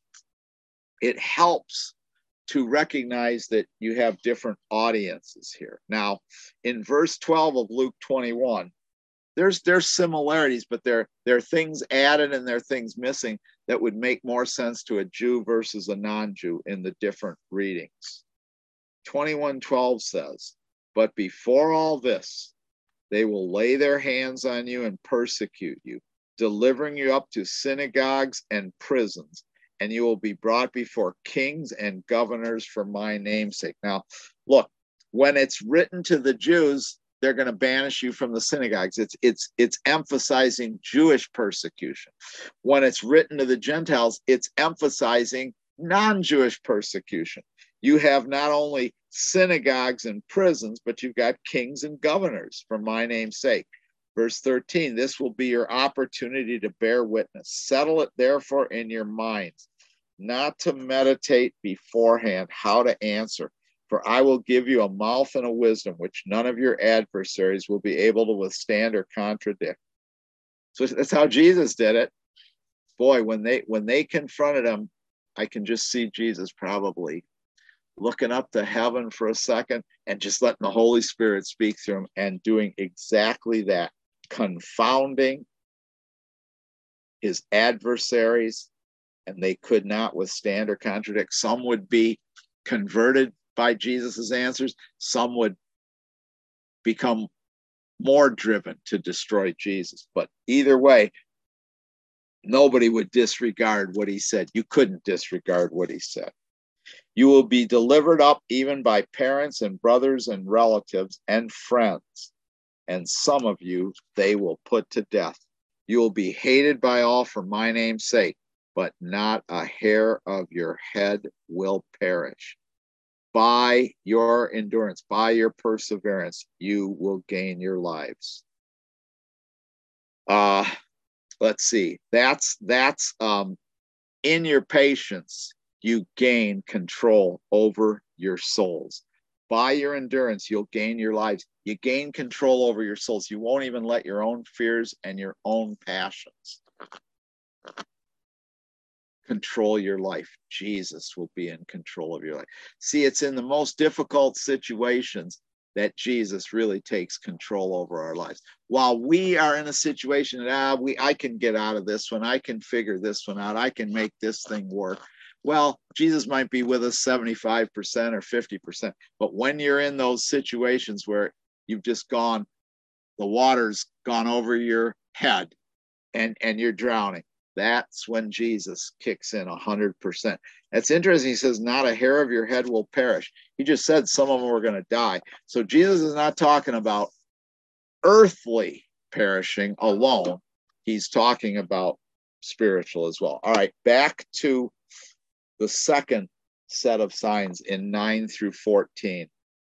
It helps to recognize that you have different audiences here. Now, in verse twelve of Luke twenty-one, there's there's similarities, but there, there are things added and there are things missing that would make more sense to a Jew versus a non-Jew in the different readings. twenty-one twelve says, but before all this, they will lay their hands on you and persecute you, delivering you up to synagogues and prisons, and you will be brought before kings and governors for my name's sake. Now, look, when it's written to the Jews, they're going to banish you from the synagogues. It's, it's, it's emphasizing Jewish persecution. When it's written to the Gentiles, it's emphasizing non-Jewish persecution. You have not only synagogues and prisons, but you've got kings and governors for my name's sake. Verse thirteen, this will be your opportunity to bear witness. Settle it therefore in your minds, not to meditate beforehand how to answer. For I will give you a mouth and a wisdom which none of your adversaries will be able to withstand or contradict. So that's how Jesus did it. Boy, when they when they confronted him, I can just see Jesus probably looking up to heaven for a second and just letting the Holy Spirit speak through him and doing exactly that, confounding his adversaries, and they could not withstand or contradict. Some would be converted by Jesus's answers. Some would become more driven to destroy Jesus. But either way, nobody would disregard what he said. You couldn't disregard what he said. You will be delivered up even by parents and brothers and relatives and friends, and some of you they will put to death. You will be hated by all for my name's sake, but not a hair of your head will perish. By your endurance, by your perseverance, you will gain your lives. Uh, let's see. That's that's um, in your patience, you gain control over your souls. By your endurance, you'll gain your lives. You gain control over your souls. You won't even let your own fears and your own passions control your life. Jesus will be in control of your life. See, it's in the most difficult situations that Jesus really takes control over our lives. While we are in a situation that ah, we I can get out of this one, I can figure this one out, I can make this thing work. Well, Jesus might be with us seventy-five percent or fifty percent. But when you're in those situations where you've just gone, the water's gone over your head and, and you're drowning, that's when Jesus kicks in one hundred percent. That's interesting. He says, not a hair of your head will perish. He just said some of them were going to die. So Jesus is not talking about earthly perishing alone. He's talking about spiritual as well. All right, back to the second set of signs in nine through fourteen.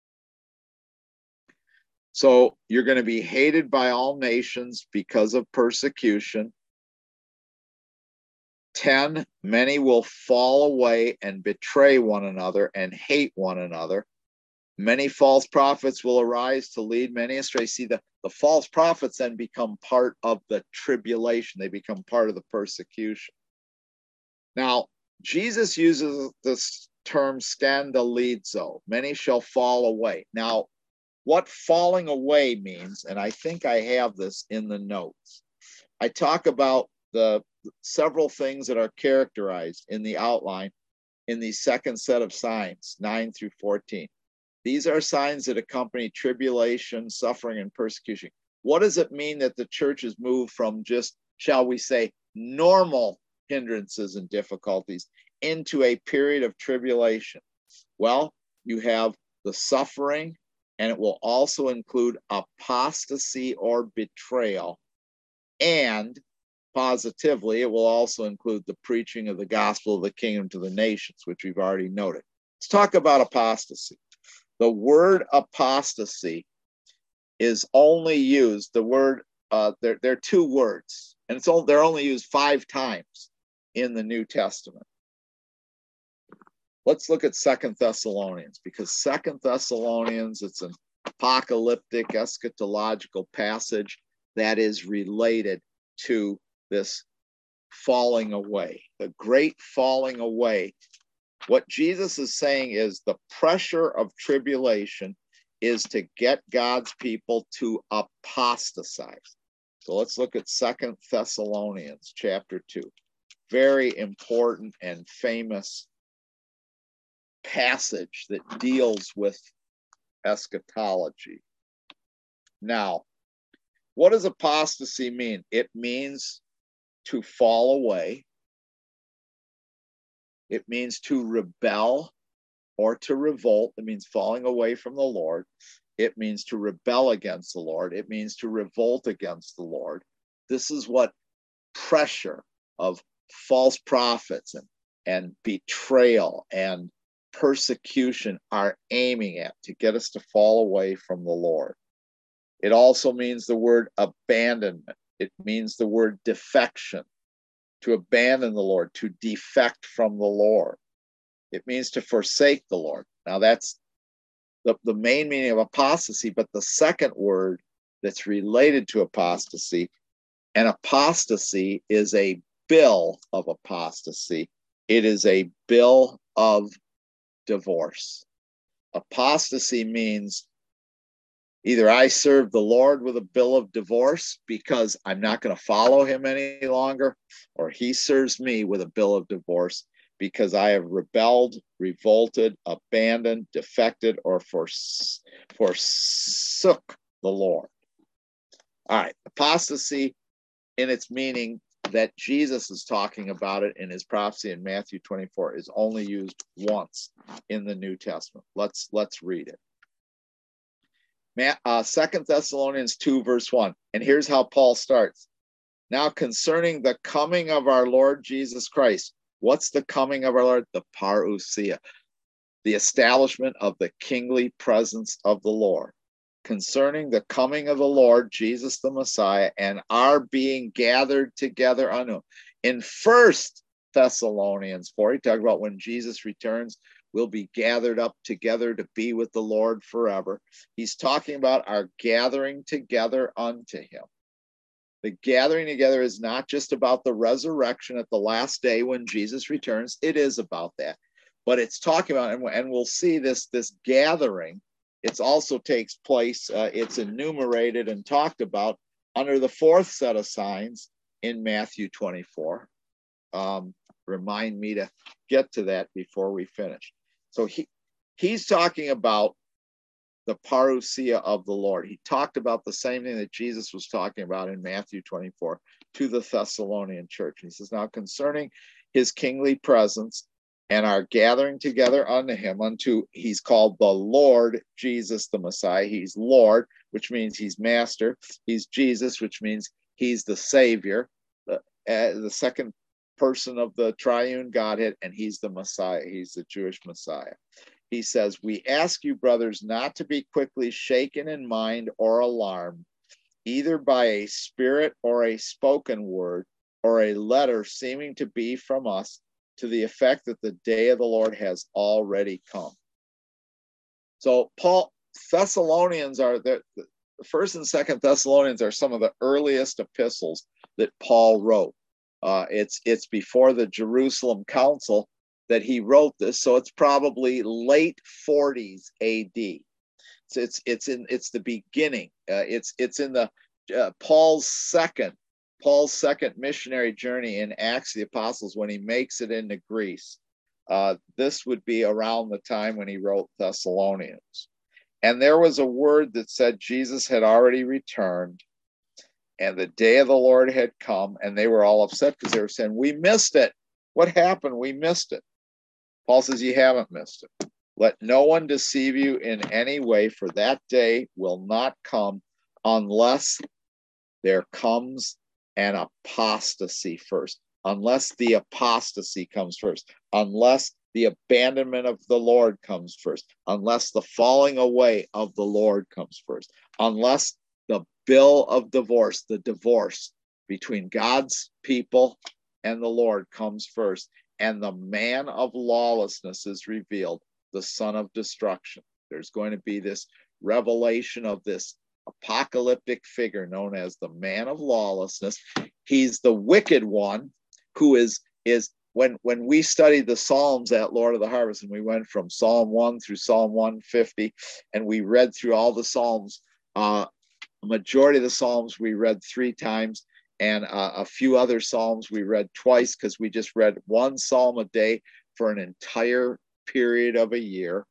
So you're going to be hated by all nations because of persecution. ten, many will fall away and betray one another and hate one another. Many false prophets will arise to lead many astray. See, the, the false prophets then become part of the tribulation. They become part of the persecution. Now, Jesus uses this term scandalizo. Many shall fall away. Now, what falling away means, and I think I have this in the notes. I talk about the several things that are characterized in the outline in the second set of signs, nine through fourteen. These are signs that accompany tribulation, suffering, and persecution. What does it mean that the church has moved from just, shall we say, normal hindrances and difficulties into a period of tribulation? Well, you have the suffering, and it will also include apostasy or betrayal. And positively, it will also include the preaching of the gospel of the kingdom to the nations, which we've already noted. Let's talk about apostasy. The word apostasy is only used, the word, uh, there, there are two words, and it's all, they're only used five times in the New Testament. Let's look at Second Thessalonians, because Second Thessalonians, it's an apocalyptic, eschatological passage that is related to this falling away, the great falling away. What Jesus is saying is the pressure of tribulation is to get God's people to apostatize. So let's look at Second Thessalonians chapter two. Very important and famous passage that deals with eschatology. Now, what does apostasy mean? It means to fall away. It means to rebel or to revolt. It means falling away from the Lord. It means to rebel against the Lord. It means to revolt against the Lord. This is what pressure of false prophets and, and betrayal and persecution are aiming at, to get us to fall away from the Lord. It also means the word abandonment. It means the word defection, to abandon the Lord, to defect from the Lord. It means to forsake the Lord. Now that's the, the main meaning of apostasy, but the second word that's related to apostasy, and apostasy is a bill of apostasy. It is a bill of divorce. Apostasy means either I serve the Lord with a bill of divorce because I'm not going to follow him any longer, or he serves me with a bill of divorce because I have rebelled, revolted, abandoned, defected, or fors- forsook the Lord. All right, apostasy in its meaning that Jesus is talking about it in his prophecy in Matthew twenty-four is only used once in the New Testament. Let's, let's read it. Uh, Second Thessalonians two, verse one. And here's how Paul starts. Now concerning the coming of our Lord Jesus Christ. What's the coming of our Lord? The parousia, the establishment of the kingly presence of the Lord. Concerning the coming of the Lord Jesus the Messiah and our being gathered together unto him. In First Thessalonians four, he talked about when Jesus returns, we'll be gathered up together to be with the Lord forever. He's talking about our gathering together unto him. The gathering together is not just about the resurrection at the last day when Jesus returns. It is about that. But it's talking about, and, and we'll see this, this gathering, it also takes place, uh, it's enumerated and talked about under the fourth set of signs in Matthew twenty-four. Um, remind me to get to that before we finish. So he he's talking about the parousia of the Lord. He talked about the same thing that Jesus was talking about in Matthew twenty-four to the Thessalonian church. He says, now concerning his kingly presence and our gathering together unto him, unto he's called the Lord Jesus the Messiah. He's Lord, which means he's master. He's Jesus, which means he's the Savior, the, uh, the second person of the triune Godhead, and he's the Messiah. He's the Jewish Messiah. He says, we ask you, brothers, not to be quickly shaken in mind or alarmed, either by a spirit or a spoken word, or a letter seeming to be from us, to the effect that the day of the Lord has already come. So Paul, Thessalonians are the, the first and second Thessalonians are some of the earliest epistles that Paul wrote. Uh, it's it's before the Jerusalem Council that he wrote this, so it's probably late forties A D. So it's it's in it's the beginning. Uh, it's it's in the uh, Paul's second Paul's second missionary journey in Acts of the Apostles when he makes it into Greece. Uh, this would be around the time when he wrote Thessalonians. And there was a word that said Jesus had already returned and the day of the Lord had come, and they were all upset because they were saying, we missed it. What happened? We missed it. Paul says, you haven't missed it. Let no one deceive you in any way, for that day will not come unless there comes an apostasy first, unless the apostasy comes first, unless the abandonment of the Lord comes first, unless the falling away of the Lord comes first, unless the bill of divorce, the divorce between God's people and the Lord comes first, and the man of lawlessness is revealed, the son of destruction. There's going to be this revelation of this apocalyptic figure known as the man of lawlessness. He's the wicked one who is, is when, when we studied the Psalms at Lord of the Harvest, and we went from Psalm one through Psalm one fifty, and we read through all the Psalms, uh, a majority of the Psalms we read three times, and uh, a few other Psalms we read twice because we just read one Psalm a day for an entire period of a year.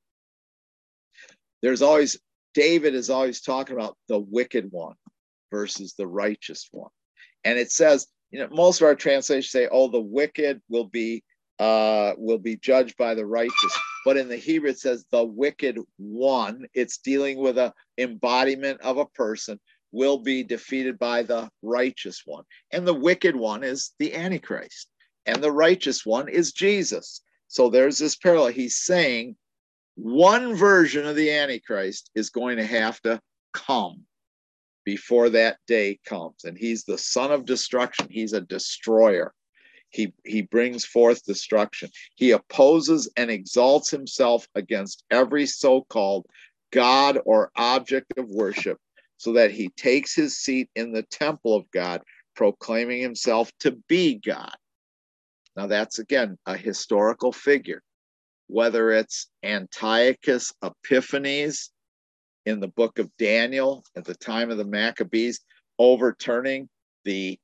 There's always, David is always talking about the wicked one versus the righteous one. And it says, you know, most of our translations say, oh, the wicked will be uh, will be judged by the righteous. But in the Hebrew, it says the wicked one. It's dealing with an embodiment of a person, will be defeated by the righteous one. And the wicked one is the Antichrist. And the righteous one is Jesus. So there's this parallel. He's saying one version of the Antichrist is going to have to come before that day comes. And he's the son of destruction. He's a destroyer. He, he brings forth destruction. He opposes and exalts himself against every so-called God or object of worship, so that he takes his seat in the temple of God, proclaiming himself to be God. Now that's, again, a historical figure. Whether it's Antiochus Epiphanes in the book of Daniel at the time of the Maccabees, overturning the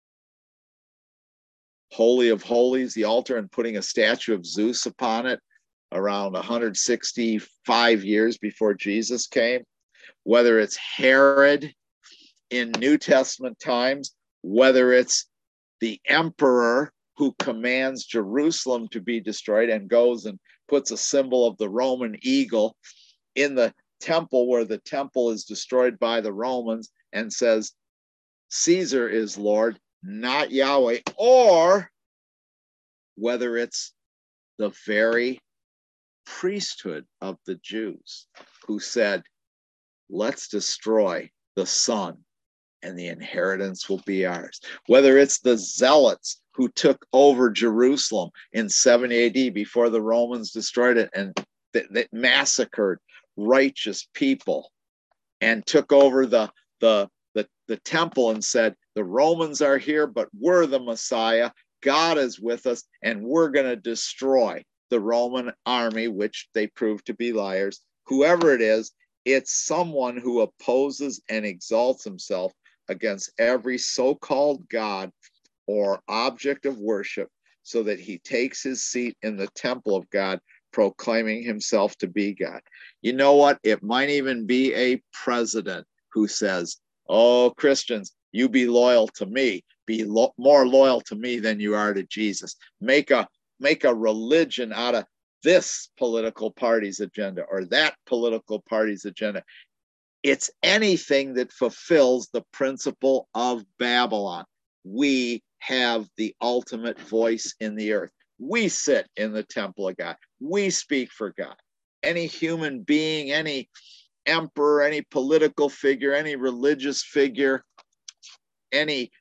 Holy of Holies, the altar, and putting a statue of Zeus upon it around one hundred sixty-five years before Jesus came. Whether it's Herod in New Testament times, whether it's the emperor who commands Jerusalem to be destroyed and goes and puts a symbol of the Roman eagle in the temple where the temple is destroyed by the Romans and says, Caesar is Lord, not Yahweh. Or whether it's the very priesthood of the Jews who said, let's destroy the Son and the inheritance will be ours. Whether it's the zealots who took over Jerusalem in seventy A D before the Romans destroyed it and that th- massacred righteous people and took over the, the, the, the temple and said, the Romans are here, but we're the Messiah. God is with us, and we're going to destroy the Roman army, which they proved to be liars. Whoever it is, it's someone who opposes and exalts himself against every so-called God or object of worship, so that he takes his seat in the temple of God, proclaiming himself to be God. You know what? It might even be a president who says, oh, Christians, you be loyal to me. Be lo- more loyal to me than you are to Jesus. Make a, make a religion out of this political party's agenda or that political party's agenda. It's anything that fulfills the principle of Babylon. We have the ultimate voice in the earth. We sit in the temple of God. We speak for God. Any human being, any emperor, any political figure, any religious figure, any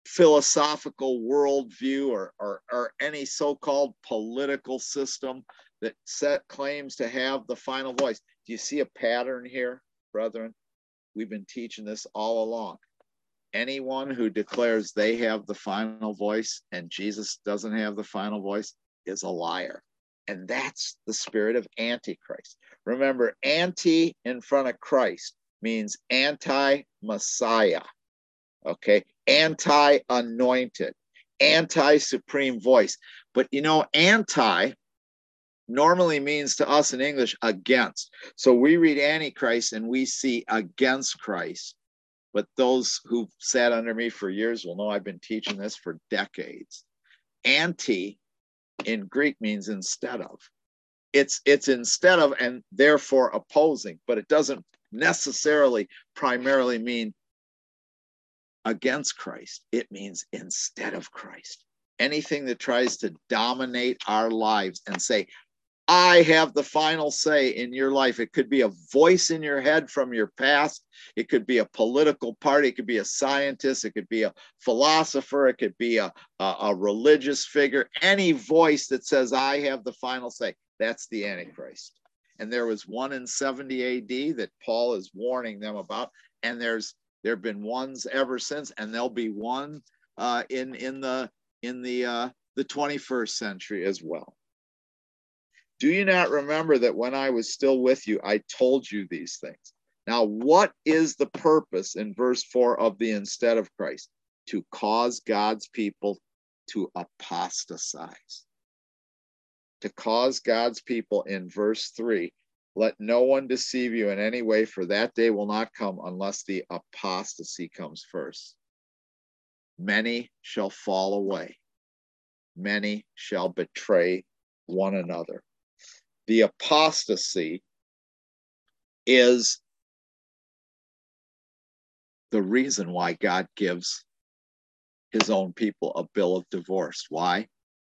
philosophical worldview or, or, or any so-called political system that set claims to have the final voice. Do you see a pattern here, brethren? We've been teaching this all along. Anyone who declares they have the final voice and Jesus doesn't have the final voice is a liar. And that's the spirit of Antichrist. Remember, anti in front of Christ means anti-Messiah, okay? Anti-anointed, anti-supreme voice. But you know, anti normally means to us in English against. So we read Antichrist and we see against Christ. But those who've sat under me for years will know I've been teaching this for decades. Anti in Greek means instead of. It's it's instead of and therefore opposing, but it doesn't necessarily primarily mean against Christ. It means instead of Christ. Anything that tries to dominate our lives and say, I have the final say in your life. It could be a voice in your head from your past. It could be a political party. It could be a scientist. It could be a philosopher. It could be a, a, a religious figure. Any voice that says, I have the final say, that's the Antichrist. And there was one in seventy A D that Paul is warning them about. And there's there have been ones ever since, and there'll be one uh, in, in the, in the, uh, the twenty-first century as well. Do you not remember that when I was still with you, I told you these things? Now, what is the purpose in verse four of the instead of Christ? To cause God's people to apostatize. To cause God's people in verse three, let no one deceive you in any way, for that day will not come unless the apostasy comes first. Many shall fall away. Many shall betray one another. The apostasy is the reason why God gives his own people a bill of divorce. Why?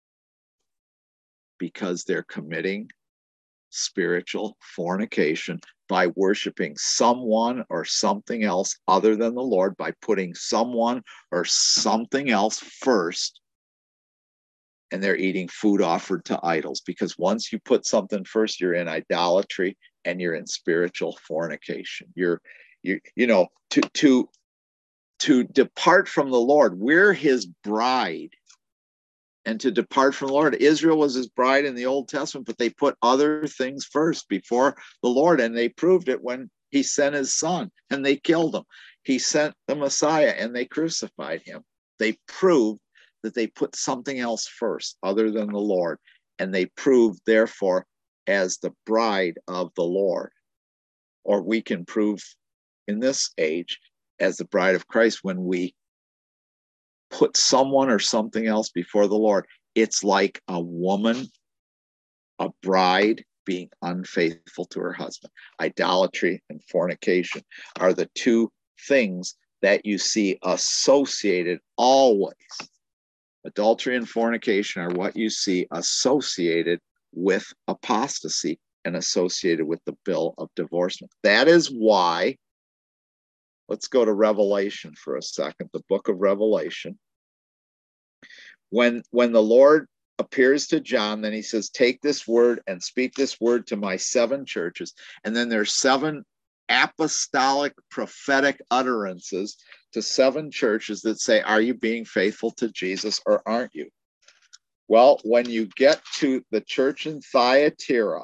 Because they're committing spiritual fornication by worshiping someone or something else other than the Lord, by putting someone or something else first. And they're eating food offered to idols, because once you put something first, you're in idolatry and you're in spiritual fornication. You're, you, you know, to to to depart from the Lord. We're his bride, and to depart from the Lord. Israel was his bride in the Old Testament, but they put other things first before the Lord, and they proved it when he sent his son and they killed him. He sent the Messiah and they crucified him. They proved that they put something else first other than the Lord, and they proved, therefore, as the bride of the Lord. Or we can prove in this age as the bride of Christ when we put someone or something else before the Lord. It's like a woman, a bride, being unfaithful to her husband. Idolatry and fornication are the two things that you see associated always. Adultery and fornication are what you see associated with apostasy and associated with the bill of divorcement. That is why, let's go to Revelation for a second, the book of Revelation. When, when the Lord appears to John, then he says, take this word and speak this word to my seven churches. And then there's seven apostolic prophetic utterances to seven churches that say, are you being faithful to Jesus or aren't you? Well, when you get to the church in Thyatira,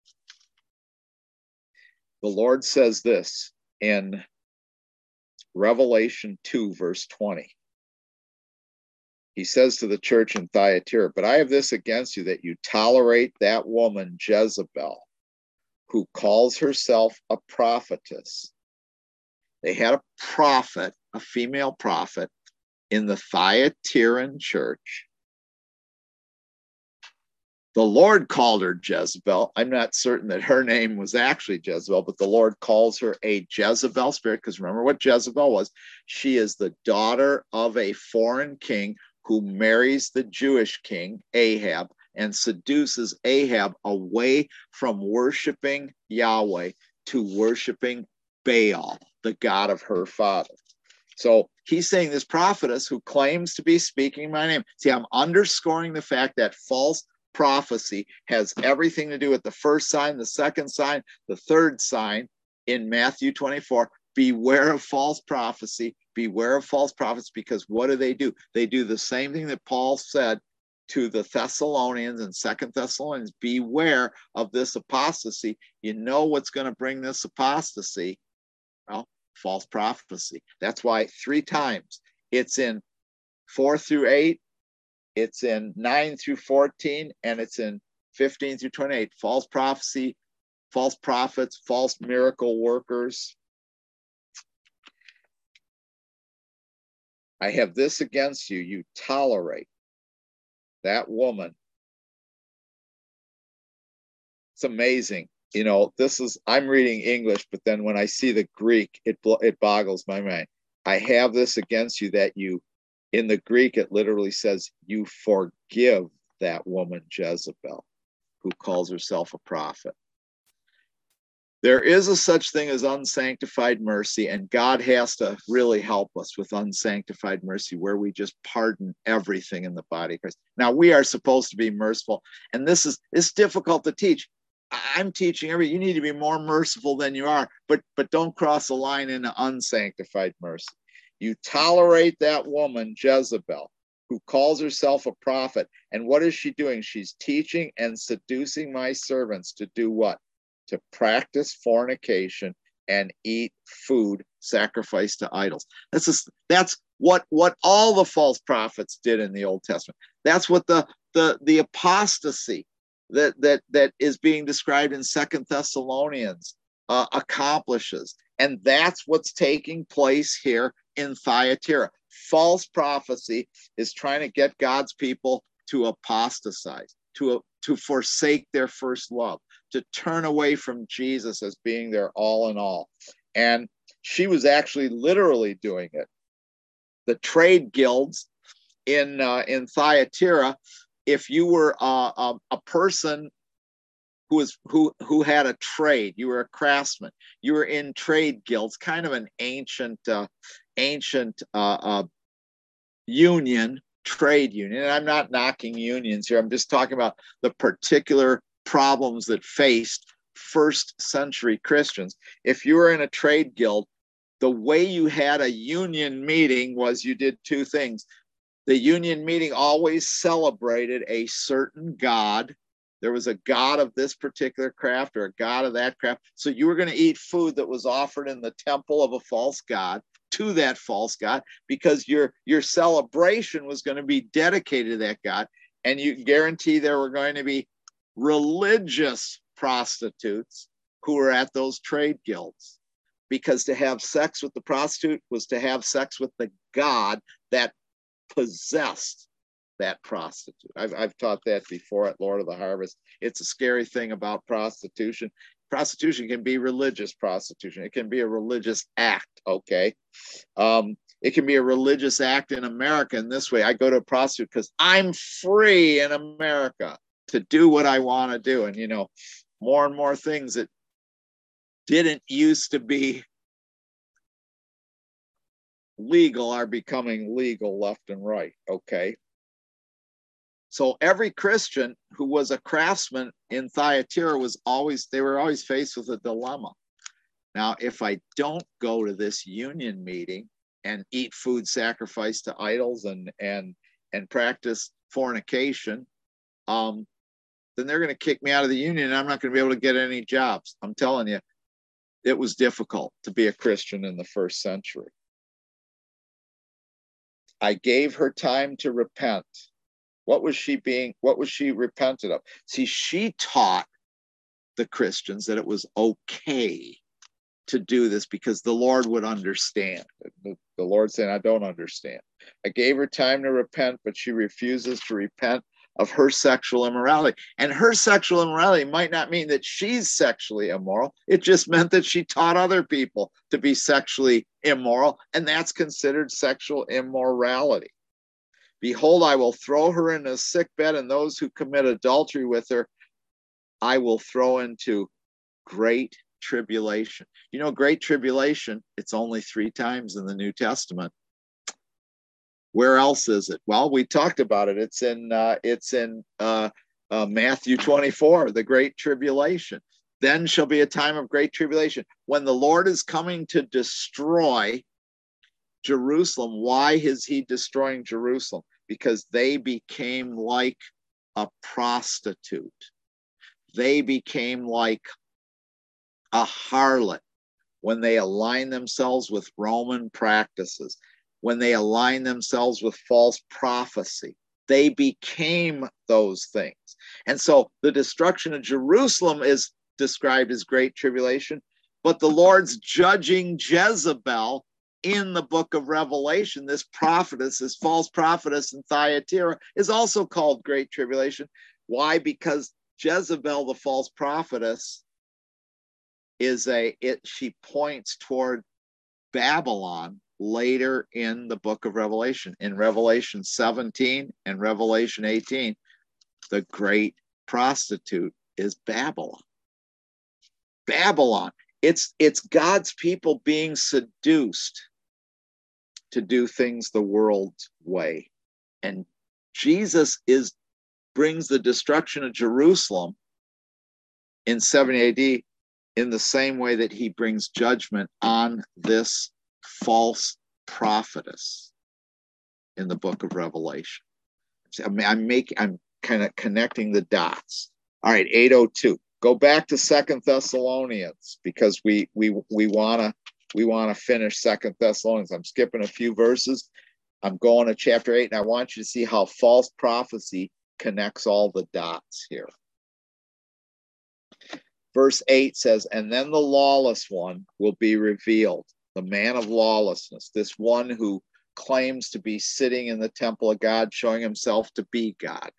the Lord says this in Revelation two, verse twenty. He says to the church in Thyatira, but I have this against you, that you tolerate that woman Jezebel, who calls herself a prophetess. They had a prophet, a female prophet, in the Thyatiran church. The Lord called her Jezebel. I'm not certain that her name was actually Jezebel, but the Lord calls her a Jezebel spirit, because remember what Jezebel was. She is the daughter of a foreign king who marries the Jewish king, Ahab, and seduces Ahab away from worshiping Yahweh to worshiping Baal, the god of her father. So he's saying this prophetess who claims to be speaking my name. See, I'm underscoring the fact that false prophecy has everything to do with the first sign, the second sign, the third sign in Matthew twenty-four. Beware of false prophecy. Beware of false prophets, because what do they do? They do the same thing that Paul said to the Thessalonians in Second Thessalonians. Beware of this apostasy. You know what's going to bring this apostasy? Well, false prophecy. That's why three times it's in four through eight, it's in nine through fourteen, and it's in fifteen through twenty-eight. False prophecy, false prophets, false miracle workers. I have this against you. You tolerate that woman. It's amazing. You know, this is, I'm reading English, but then when I see the Greek, it it boggles my mind. I have this against you that you, in the Greek, it literally says, you forgive that woman Jezebel, who calls herself a prophet. There is a such thing as unsanctified mercy, and God has to really help us with unsanctified mercy, where we just pardon everything in the body of Christ. Now, we are supposed to be merciful, and this is it's difficult to teach. I'm teaching every, you need to be more merciful than you are, but but don't cross the line into unsanctified mercy. You tolerate that woman, Jezebel, who calls herself a prophet. And what is she doing? She's teaching and seducing my servants to do what? To practice fornication and eat food sacrificed to idols. That's just, that's what what all the false prophets did in the Old Testament. That's what the the the apostasy that that that is being described in Second Thessalonians uh, accomplishes, and that's what's taking place here in Thyatira. False prophecy is trying to get God's people to apostatize, to to forsake their first love, to turn away from Jesus as being their all in all. And she was actually literally doing it. The trade guilds in uh, in Thyatira, if you were uh, a, a person who was who who had a trade, you were a craftsman, you were in trade guilds, kind of an ancient uh, ancient uh, uh, union, trade union. And I'm not knocking unions here. I'm just talking about the particular problems that faced first century Christians. If you were in a trade guild, the way you had a union meeting was you did two things. The union meeting always celebrated a certain god. There was a god of this particular craft or a god of that craft. So you were going to eat food that was offered in the temple of a false god to that false god, because your, your celebration was going to be dedicated to that god. And you guarantee there were going to be religious prostitutes who were at those trade guilds, because to have sex with the prostitute was to have sex with the god that possessed that prostitute. I've, I've taught that before at Lord of the Harvest. It's a scary thing about prostitution. Prostitution can be religious prostitution. It can be a religious act, okay? Um, it can be a religious act in America in this way. I go to a prostitute because I'm free in America to do what I want to do. And, you know, more and more things that didn't used to be legal are becoming legal left and right, okay? So every Christian who was a craftsman in Thyatira was always, they were always faced with a dilemma. Now, if I don't go to this union meeting and eat food sacrificed to idols and and and practice fornication, um, then they're going to kick me out of the union and I'm not going to be able to get any jobs. I'm telling you, it was difficult to be a Christian in the first century. I gave her time to repent. What was she being, what was she repented of? See, she taught the Christians that it was okay to do this because the Lord would understand. The, the Lord saying, I don't understand. I gave her time to repent, but she refuses to repent of her sexual immorality. And her sexual immorality might not mean that she's sexually immoral. It just meant that she taught other people to be sexually immoral, and that's considered sexual immorality. Behold, I will throw her in a sick bed, and those who commit adultery with her, I will throw into great tribulation. You know, great tribulation, it's only three times in the New Testament. Where else is it? Well, we talked about it. It's in uh, it's in uh, uh, Matthew twenty-four, the Great Tribulation. Then shall be a time of great tribulation when the Lord is coming to destroy Jerusalem. Why is he destroying Jerusalem? Because they became like a prostitute. They became like a harlot when they aligned themselves with Roman practices, when they aligned themselves with false prophecy. They became those things. And so the destruction of Jerusalem is described as great tribulation, but the Lord's judging Jezebel in the book of Revelation. This prophetess, this false prophetess in Thyatira, is also called great tribulation. Why? Because Jezebel, the false prophetess, is a it she points toward Babylon later in the book of Revelation. In Revelation seventeen and Revelation eighteen, the great prostitute is Babylon. Babylon. It's it's God's people being seduced to do things the world's way. And Jesus is brings the destruction of Jerusalem in seventy A D in the same way that he brings judgment on this false prophetess in the book of Revelation. I'm, I'm making, I'm kind of connecting the dots. All right, eight oh two. Go back to Second Thessalonians because we we we wanna we wanna finish Second Thessalonians. I'm skipping a few verses. I'm going to chapter eight, and I want you to see how false prophecy connects all the dots here. Verse eight says, and then the lawless one will be revealed, the man of lawlessness, this one who claims to be sitting in the temple of God, showing himself to be God.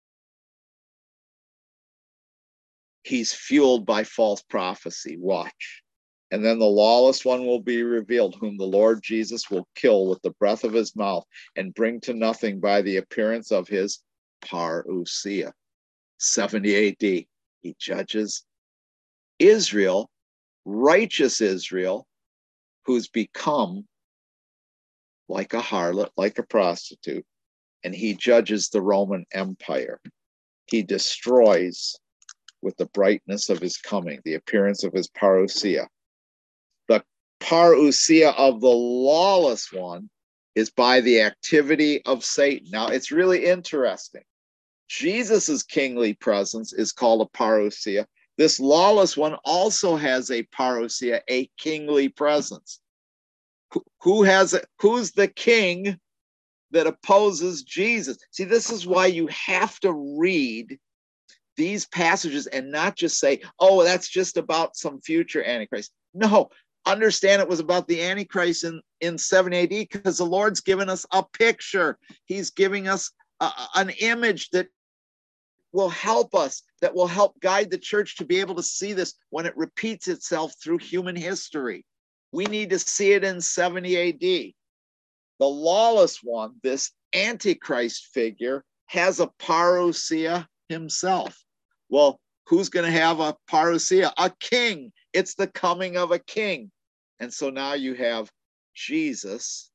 He's fueled by false prophecy. Watch. And then the lawless one will be revealed, whom the Lord Jesus will kill with the breath of his mouth and bring to nothing by the appearance of his parousia. seventy A D. He judges Israel, righteous Israel, who's become like a harlot, like a prostitute, and he judges the Roman Empire. He destroys with the brightness of his coming, the appearance of his parousia. The parousia of the lawless one is by the activity of Satan. Now, it's really interesting. Jesus's kingly presence is called a parousia. This lawless one also has a parousia, a kingly presence. Who, who has it? Who's the king that opposes Jesus? See, this is why you have to read these passages and not just say, oh, that's just about some future Antichrist. No, understand it was about the Antichrist in, in seventy A D because the Lord's given us a picture. He's giving us a, an image that will help us, that will help guide the church to be able to see this when it repeats itself through human history. We need to see it in seventy A D. The lawless one, this Antichrist figure, has a parousia himself. Well, who's going to have a parousia? A king. It's the coming of a king. And so now you have Jesus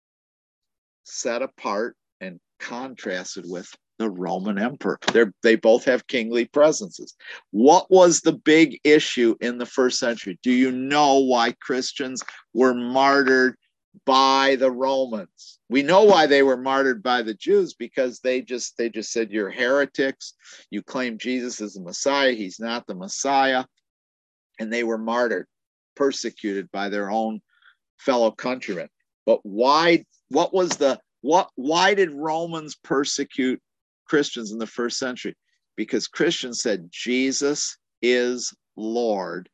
set apart and contrasted with the Roman emperor. They're, they both have kingly presences. What was the big issue in the first century? Do you know why Christians were martyred by the Romans? We know why they were martyred by the Jews, because they just they just said, you're heretics. You claim Jesus is the Messiah. He's not the Messiah. And they were martyred, persecuted by their own fellow countrymen. But why, what was the, what, why did Romans persecute Christians in the first century? Because Christians said Jesus is Lord,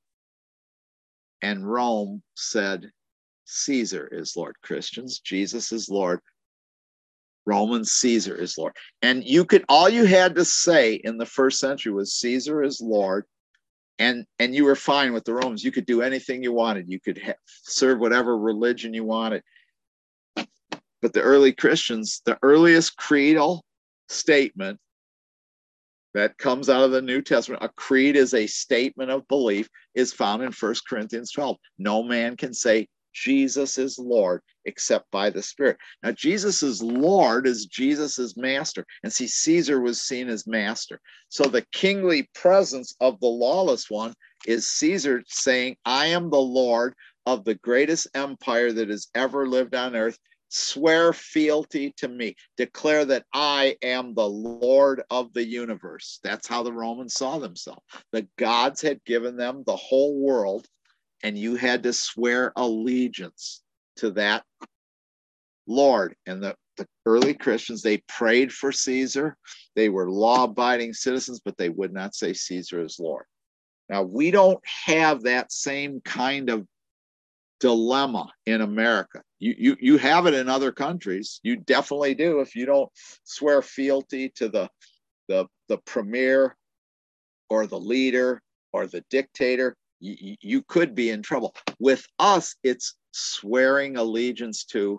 and Rome said Caesar is Lord. Christians, Jesus is Lord. Romans, Caesar is Lord. And you could, all you had to say in the first century was Caesar is Lord, and and you were fine with the Romans. You could do anything you wanted. You could ha- serve whatever religion you wanted. But the early Christians, the earliest creedal statement that comes out of the New Testament, a creed is a statement of belief, is found in First Corinthians twelve. No man can say Jesus is Lord except by the Spirit. Now, Jesus is Lord is Jesus is master. And see, Caesar was seen as master. So the kingly presence of the lawless one is Caesar saying, I am the Lord of the greatest empire that has ever lived on earth. Swear fealty to me. Declare that I am the Lord of the universe. That's how the Romans saw themselves. The gods had given them the whole world, and you had to swear allegiance to that Lord. And the, the early Christians, they prayed for Caesar. They were law-abiding citizens, but they would not say Caesar is Lord. Now, we don't have that same kind of dilemma in America. You, you, you have it in other countries. You definitely do. If you don't swear fealty to the, the, the premier or the leader or the dictator, you, you could be in trouble. With us, it's swearing allegiance to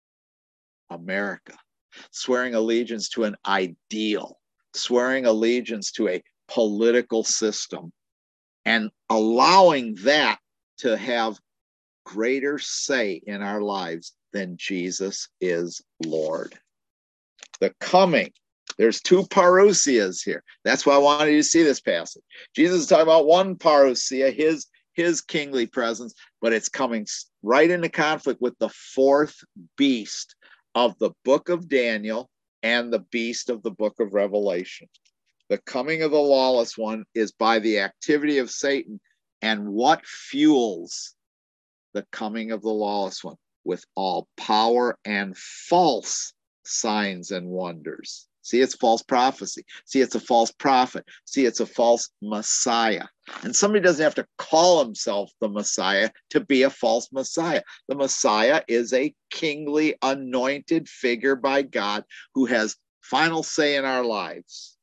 America, swearing allegiance to an ideal, swearing allegiance to a political system, and allowing that to have greater say in our lives than Jesus is Lord. The coming, there's two parousias here. That's why I wanted you to see this passage. Jesus is talking about one parousia, his, his kingly presence, but it's coming right into conflict with the fourth beast of the book of Daniel and the beast of the book of Revelation. The coming of the lawless one is by the activity of Satan. And what fuels the coming of the lawless one? With all power and false signs and wonders. See, it's false prophecy. See, it's a false prophet. See, it's a false Messiah. And somebody doesn't have to call himself the Messiah to be a false Messiah. The Messiah is a kingly anointed figure by God who has final say in our lives.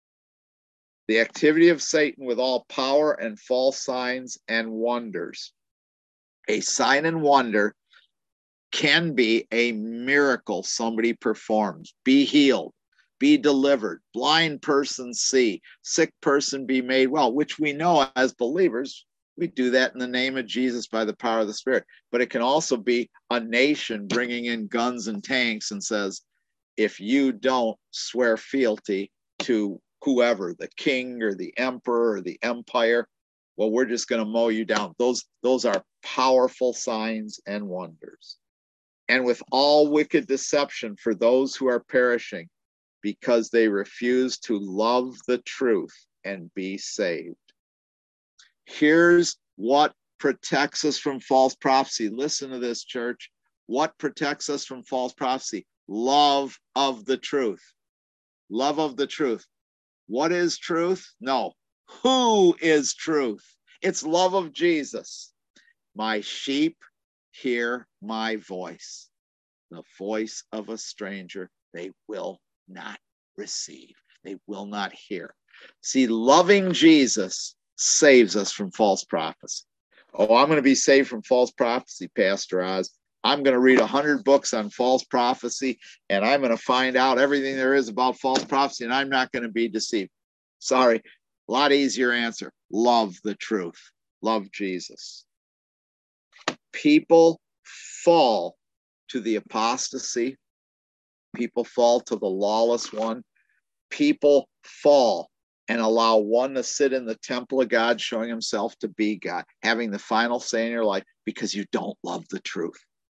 The activity of Satan with all power and false signs and wonders. A sign and wonder can be a miracle somebody performs. Be healed, be delivered, blind person see, sick person be made well, which we know as believers, we do that in the name of Jesus by the power of the Spirit. But it can also be a nation bringing in guns and tanks and says, if you don't swear fealty to whoever, the king or the emperor or the empire, well, we're just going to mow you down. Those, those are powerful signs and wonders. And with all wicked deception for those who are perishing, because they refuse to love the truth and be saved. Here's what protects us from false prophecy. Listen to this, church. What protects us from false prophecy? Love of the truth. Love of the truth. What is truth? No. Who is truth? It's love of Jesus. My sheep hear my voice. The voice of a stranger they will not receive. They will not hear. See, loving Jesus saves us from false prophecy. Oh, I'm going to be saved from false prophecy, Pastor Oz. I'm going to read a hundred books on false prophecy, and I'm going to find out everything there is about false prophecy, and I'm not going to be deceived. Sorry, a lot easier answer. Love the truth. Love Jesus. People fall to the apostasy. People fall to the lawless one. People fall and allow one to sit in the temple of God, showing himself to be God, having the final say in your life because you don't love the truth.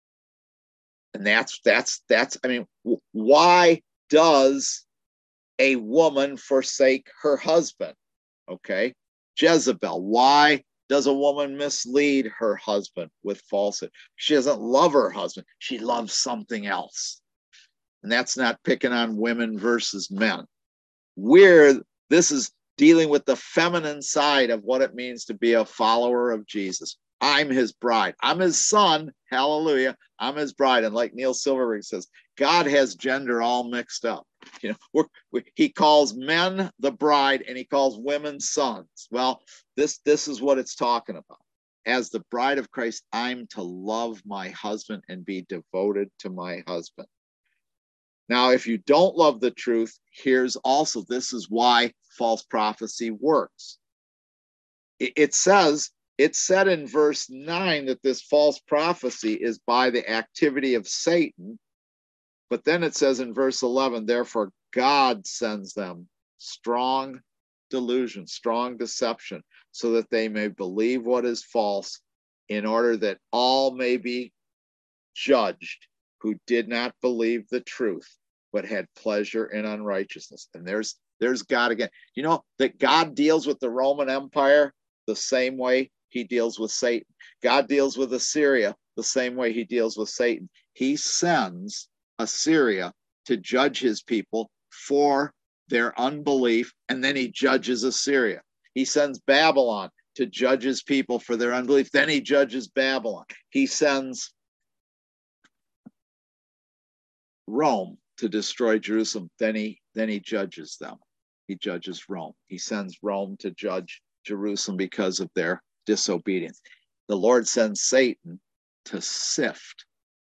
And that's, that's, that's, I mean, why does a woman forsake her husband? Okay. Jezebel. Why does a woman mislead her husband with falsehood? She doesn't love her husband. She loves something else. And that's not picking on women versus men. We're, this is dealing with the feminine side of what it means to be a follower of Jesus. I'm his bride. I'm his son. Hallelujah. I'm his bride. And like Neil Silverberg says, God has gender all mixed up. You know, we're, we, he calls men the bride and he calls women sons. Well, this, this is what it's talking about. As the bride of Christ, I'm to love my husband and be devoted to my husband. Now, if you don't love the truth, here's also, this is why false prophecy works. It, it says It said in verse nine that this false prophecy is by the activity of Satan. But then it says in verse eleven, therefore God sends them strong delusion, strong deception, so that they may believe what is false, in order that all may be judged who did not believe the truth, but had pleasure in unrighteousness. And there's there's God again. You know that God deals with the Roman Empire the same way he deals with Satan. God deals with Assyria the same way he deals with Satan. He sends Assyria to judge his people for their unbelief, and then he judges Assyria. He sends Babylon to judge his people for their unbelief, then he judges Babylon. He sends Rome to destroy Jerusalem, then he then he judges them. He judges Rome. He sends Rome to judge Jerusalem because of their disobedience. The Lord sends Satan to sift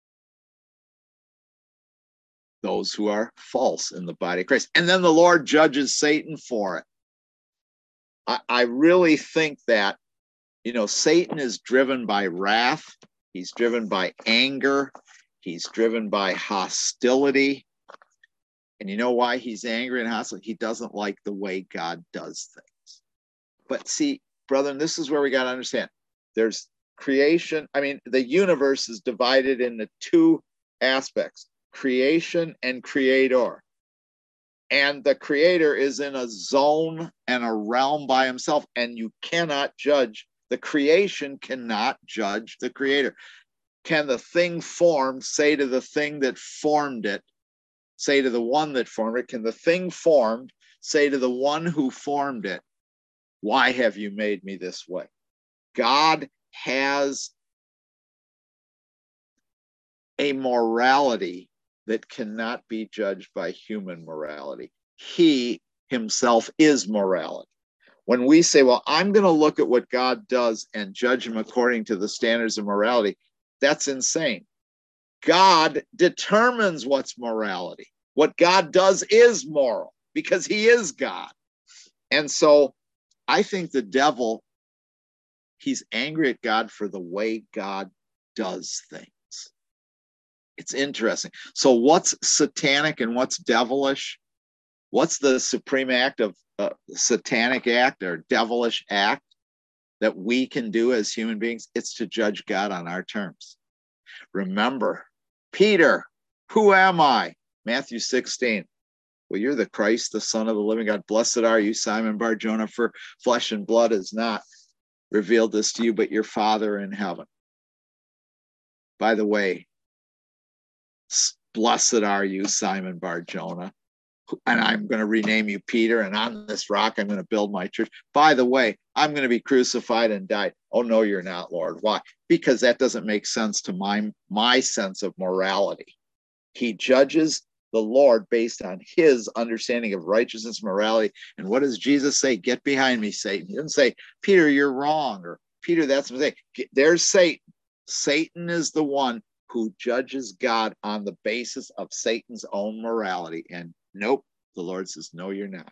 those who are false in the body of Christ. And then the Lord judges Satan for it. I, I really think that, you know, Satan is driven by wrath. He's driven by anger. He's driven by hostility. And you know why he's angry and hostile? He doesn't like the way God does things. But see, brethren, this is where we got to understand. There's creation. I mean, the universe is divided into two aspects: creation and creator. And the creator is in a zone and a realm by himself, and you cannot judge. The creation cannot judge the creator. Can the thing formed say to the thing that formed it, say to the one that formed it, can the thing formed say to the one who formed it, why have you made me this way? God has a morality that cannot be judged by human morality. He himself is morality. When we say, well, I'm going to look at what God does and judge him according to the standards of morality, that's insane. God determines what's morality. What God does is moral because he is God. And so I think the devil, he's angry at God for the way God does things. It's interesting. So what's satanic and what's devilish? What's the supreme act of uh, satanic act or devilish act that we can do as human beings? It's to judge God on our terms. Remember, Peter, who am I? Matthew sixteen. Well, you're the Christ, the Son of the living God. Blessed are you, Simon Bar-Jonah, for flesh and blood has not revealed this to you, but your Father in heaven. By the way, blessed are you, Simon Bar-Jonah, and I'm going to rename you Peter, and on this rock I'm going to build my church. By the way, I'm going to be crucified and died. Oh, no, you're not, Lord. Why? Because that doesn't make sense to my, my sense of morality. He judges the Lord based on his understanding of righteousness, morality. And what does Jesus say? Get behind me, Satan. He doesn't say, Peter, you're wrong, or Peter, that's a mistake. There's Satan. Satan is the one who judges God on the basis of Satan's own morality. And nope, the Lord says, no, you're not.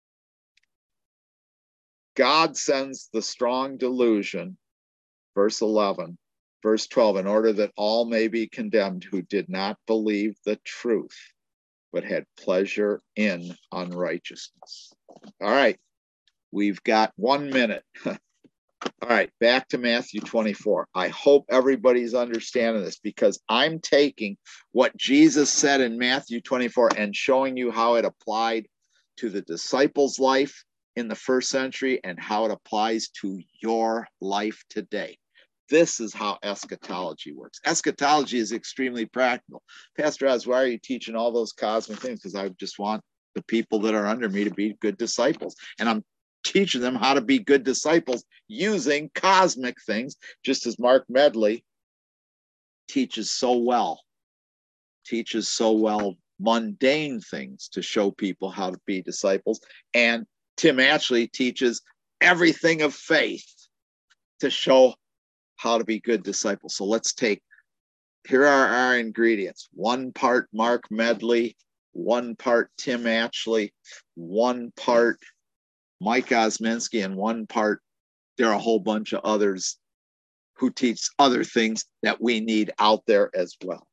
God sends the strong delusion, verse eleven, verse twelve, in order that all may be condemned who did not believe the truth, but had pleasure in unrighteousness. All right, we've got one minute. All right, back to Matthew twenty-four. I hope everybody's understanding this, because I'm taking what Jesus said in Matthew twenty-four and showing you how it applied to the disciples' life in the first century and how it applies to your life today. This is how eschatology works. Eschatology is extremely practical. Pastor Oz, why are you teaching all those cosmic things? Because I just want the people that are under me to be good disciples. And I'm teaching them how to be good disciples using cosmic things, just as Mark Medley teaches so well, teaches so well mundane things to show people how to be disciples. And Tim Ashley teaches everything of faith to show how to be good disciples. So let's take, here are our ingredients. One part Mark Medley, one part Tim Ashley, one part Mike Osminski, and one part there are a whole bunch of others who teach other things that we need out there as well.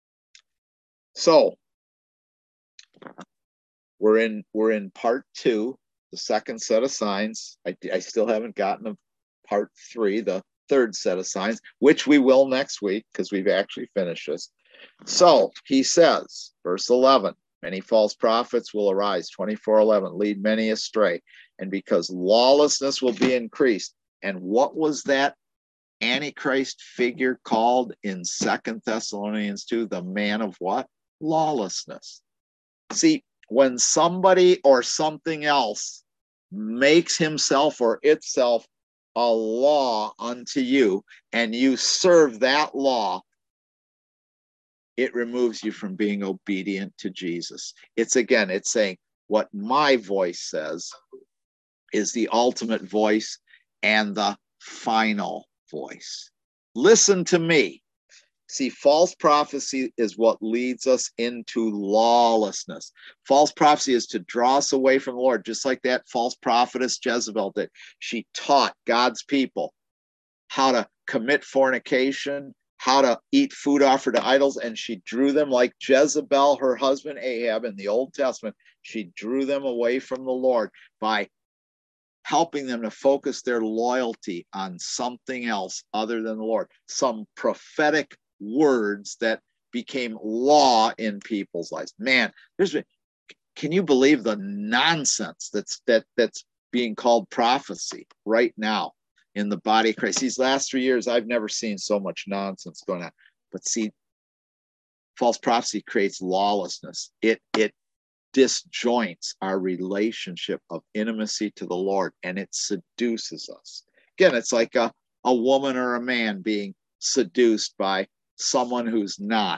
So we're in we're in part two, the second set of signs. I, I still haven't gotten to part three, the third set of signs, which we will next week because we've actually finished this. So he says, verse eleven, many false prophets will arise, twenty-four eleven, lead many astray, and because lawlessness will be increased. And what was that Antichrist figure called in Second Thessalonians two? The man of what? Lawlessness. See, when somebody or something else makes himself or itself a law unto you, and you serve that law, it removes you from being obedient to Jesus. It's again, it's saying what my voice says is the ultimate voice and the final voice. Listen to me. See, false prophecy is what leads us into lawlessness. False prophecy is to draw us away from the Lord, just like that false prophetess Jezebel did. She taught God's people how to commit fornication, how to eat food offered to idols, and she drew them like Jezebel, her husband Ahab in the Old Testament. She drew them away from the Lord by helping them to focus their loyalty on something else other than the Lord, some prophetic words that became law in people's lives. Man, there's can you believe the nonsense that's that that's being called prophecy right now in the body of Christ? These last three years, I've never seen so much nonsense going on. But see, false prophecy creates lawlessness. It it disjoints our relationship of intimacy to the Lord, and it seduces us. Again, it's like a, a woman or a man being seduced by someone who's not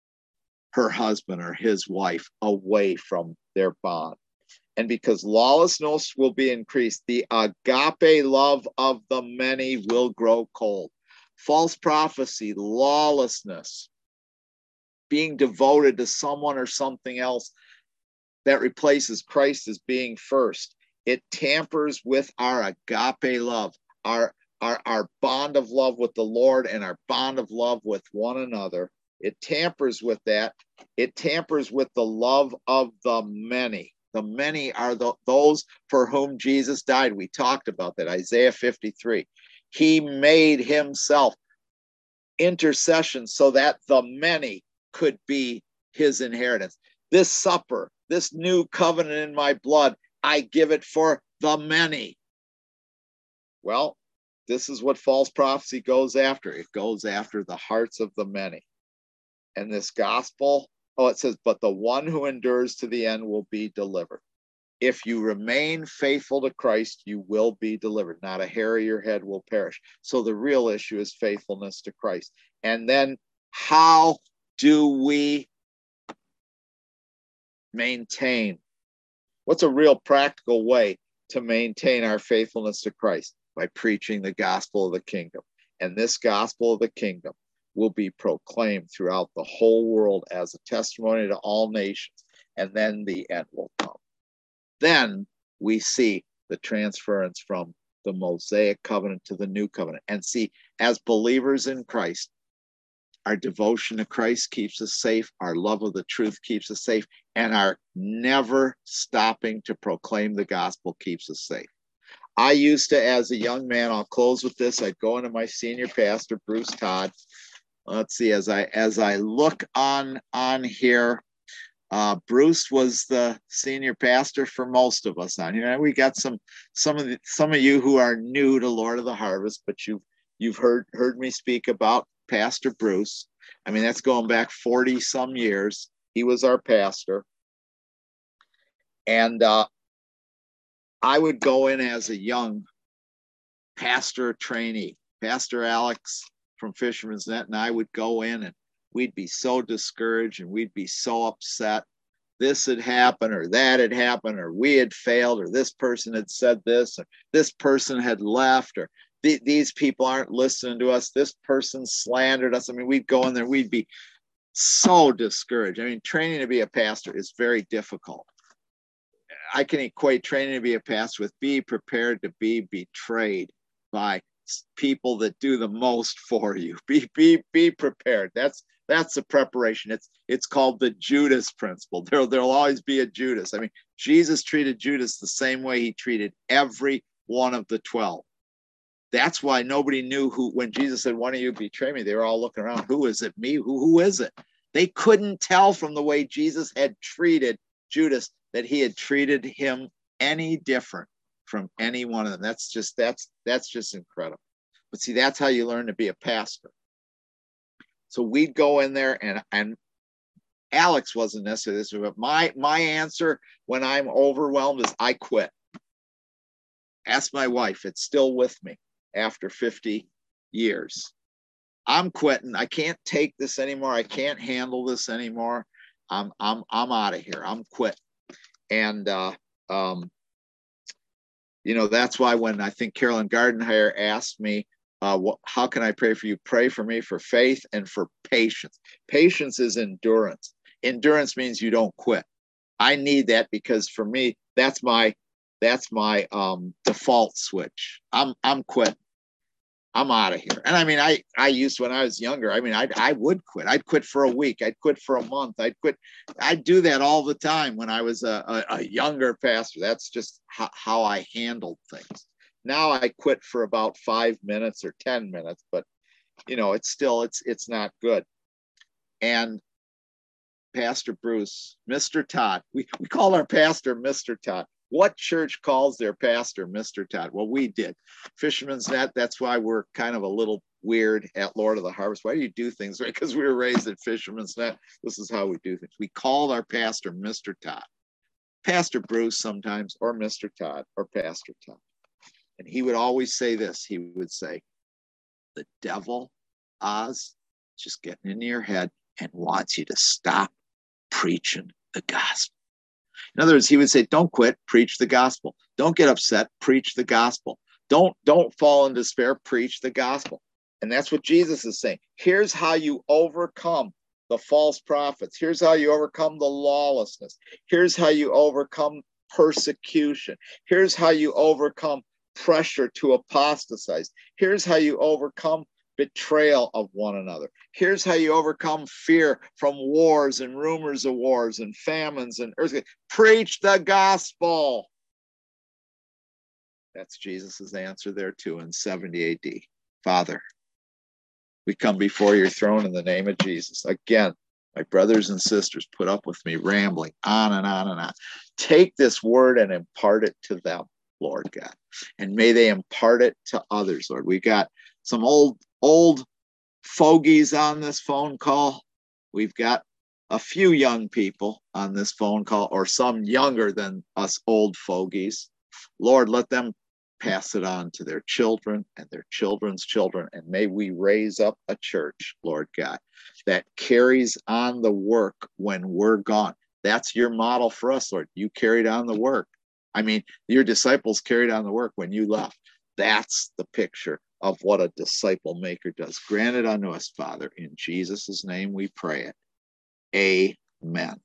her husband or his wife away from their bond. And because lawlessness will be increased, the agape love of the many will grow cold. False prophecy, lawlessness, being devoted to someone or something else that replaces Christ as being first. It tampers with our agape love, our, our, our bond of love with the Lord and our bond of love with one another. It tampers with that. It tampers with the love of the many. The many are the, those for whom Jesus died. We talked about that, Isaiah fifty-three. He made himself intercession so that the many could be his inheritance. This supper, this new covenant in my blood, I give it for the many. Well, this is what false prophecy goes after. It goes after the hearts of the many. And this gospel, oh, it says, but the one who endures to the end will be delivered. If you remain faithful to Christ, you will be delivered. Not a hair of your head will perish. So the real issue is faithfulness to Christ. And then how do we maintain? What's a real practical way to maintain our faithfulness to Christ? By preaching the gospel of the kingdom. And this gospel of the kingdom will be proclaimed throughout the whole world as a testimony to all nations. And then the end will come. Then we see the transference from the Mosaic covenant to the new covenant. And see, as believers in Christ, our devotion to Christ keeps us safe. Our love of the truth keeps us safe. And our never stopping to proclaim the gospel keeps us safe. I used to, as a young man, I'll close with this. I'd go into my senior pastor, Bruce Todd. Let's see, as I as I look on, on here, uh, Bruce was the senior pastor for most of us on here. We got some some of the, some of you who are new to Lord of the Harvest, but you've you've heard heard me speak about Pastor Bruce. I mean, that's going back forty some years. He was our pastor. And uh, I would go in as a young pastor trainee. Pastor Alex from Fisherman's Net and I would go in, and we'd be so discouraged and we'd be so upset. This had happened or that had happened, or we had failed, or this person had said this, or this person had left, or th- these people aren't listening to us. This person slandered us. I mean, we'd go in there, we'd be so discouraged. I mean, training to be a pastor is very difficult. I can equate training to be a pastor with be prepared to be betrayed by people that do the most for you. Be be be prepared. That's that's the preparation. It's it's called the Judas principle. There there'll always be a Judas. I mean, Jesus treated Judas the same way he treated every one of the twelve. That's why nobody knew who, when Jesus said, "One of you betray me," they were all looking around. Who is it? Me? Who who is it? They couldn't tell from the way Jesus had treated Judas that he had treated him any different from any one of them. That's just that's that's just incredible. But see, that's how you learn to be a pastor. So we'd go in there, and and Alex wasn't necessarily this, but my my answer when I'm overwhelmed is I quit. Ask my wife; it's still with me after fifty years. I'm quitting. I can't take this anymore. I can't handle this anymore. I'm I'm I'm out of here. I'm quit. And uh, um, you know, that's why when I think Carolyn Gardenhire asked me, uh, what, how can I pray for you? Pray for me for faith and for patience. Patience is endurance. Endurance means you don't quit. I need that because for me, that's my that's my um, default switch. I'm I'm quitting. I'm out of here. And I mean, I, I used when I was younger, I mean, I I would quit. I'd quit for a week. I'd quit for a month. I'd quit. I'd do that all the time when I was a, a, a younger pastor. That's just how, how I handled things. Now I quit for about five minutes or ten minutes, but you know, it's still, it's, it's not good. And Pastor Bruce, Mister Todd, we, we call our pastor Mister Todd. What church calls their pastor Mister Todd? Well, we did. Fisherman's Net, that's why we're kind of a little weird at Lord of the Harvest. Why do you do things? Right? Because we were raised at Fisherman's Net. This is how we do things. We called our pastor Mister Todd. Pastor Bruce sometimes, or Mister Todd, or Pastor Todd. And he would always say this. He would say, the devil, Oz, just getting into your head and wants you to stop preaching the gospel. In other words, he would say, don't quit, preach the gospel. Don't get upset, preach the gospel. Don't, don't fall in despair, preach the gospel. And that's what Jesus is saying. Here's how you overcome the false prophets. Here's how you overcome the lawlessness. Here's how you overcome persecution. Here's how you overcome pressure to apostatize. Here's how you overcome betrayal of one another. Here's how you overcome fear from wars and rumors of wars and famines and earthquakes. Preach the gospel. That's Jesus's answer there too in seventy A D. Father, we come before your throne in the name of Jesus. Again, my brothers and sisters put up with me rambling on and on and on. Take this word and impart it to them, Lord God. And may they impart it to others, Lord. We got some old old fogies on this phone call. We've got a few young people on this phone call, or some younger than us old fogies. Lord, let them pass it on to their children and their children's children. And may we raise up a church, Lord God, that carries on the work when we're gone. That's your model for us, Lord. You carried on the work. I mean, your disciples carried on the work when you left. That's the picture of what a disciple maker does. Grant it unto us, Father. In Jesus' name we pray it. Amen.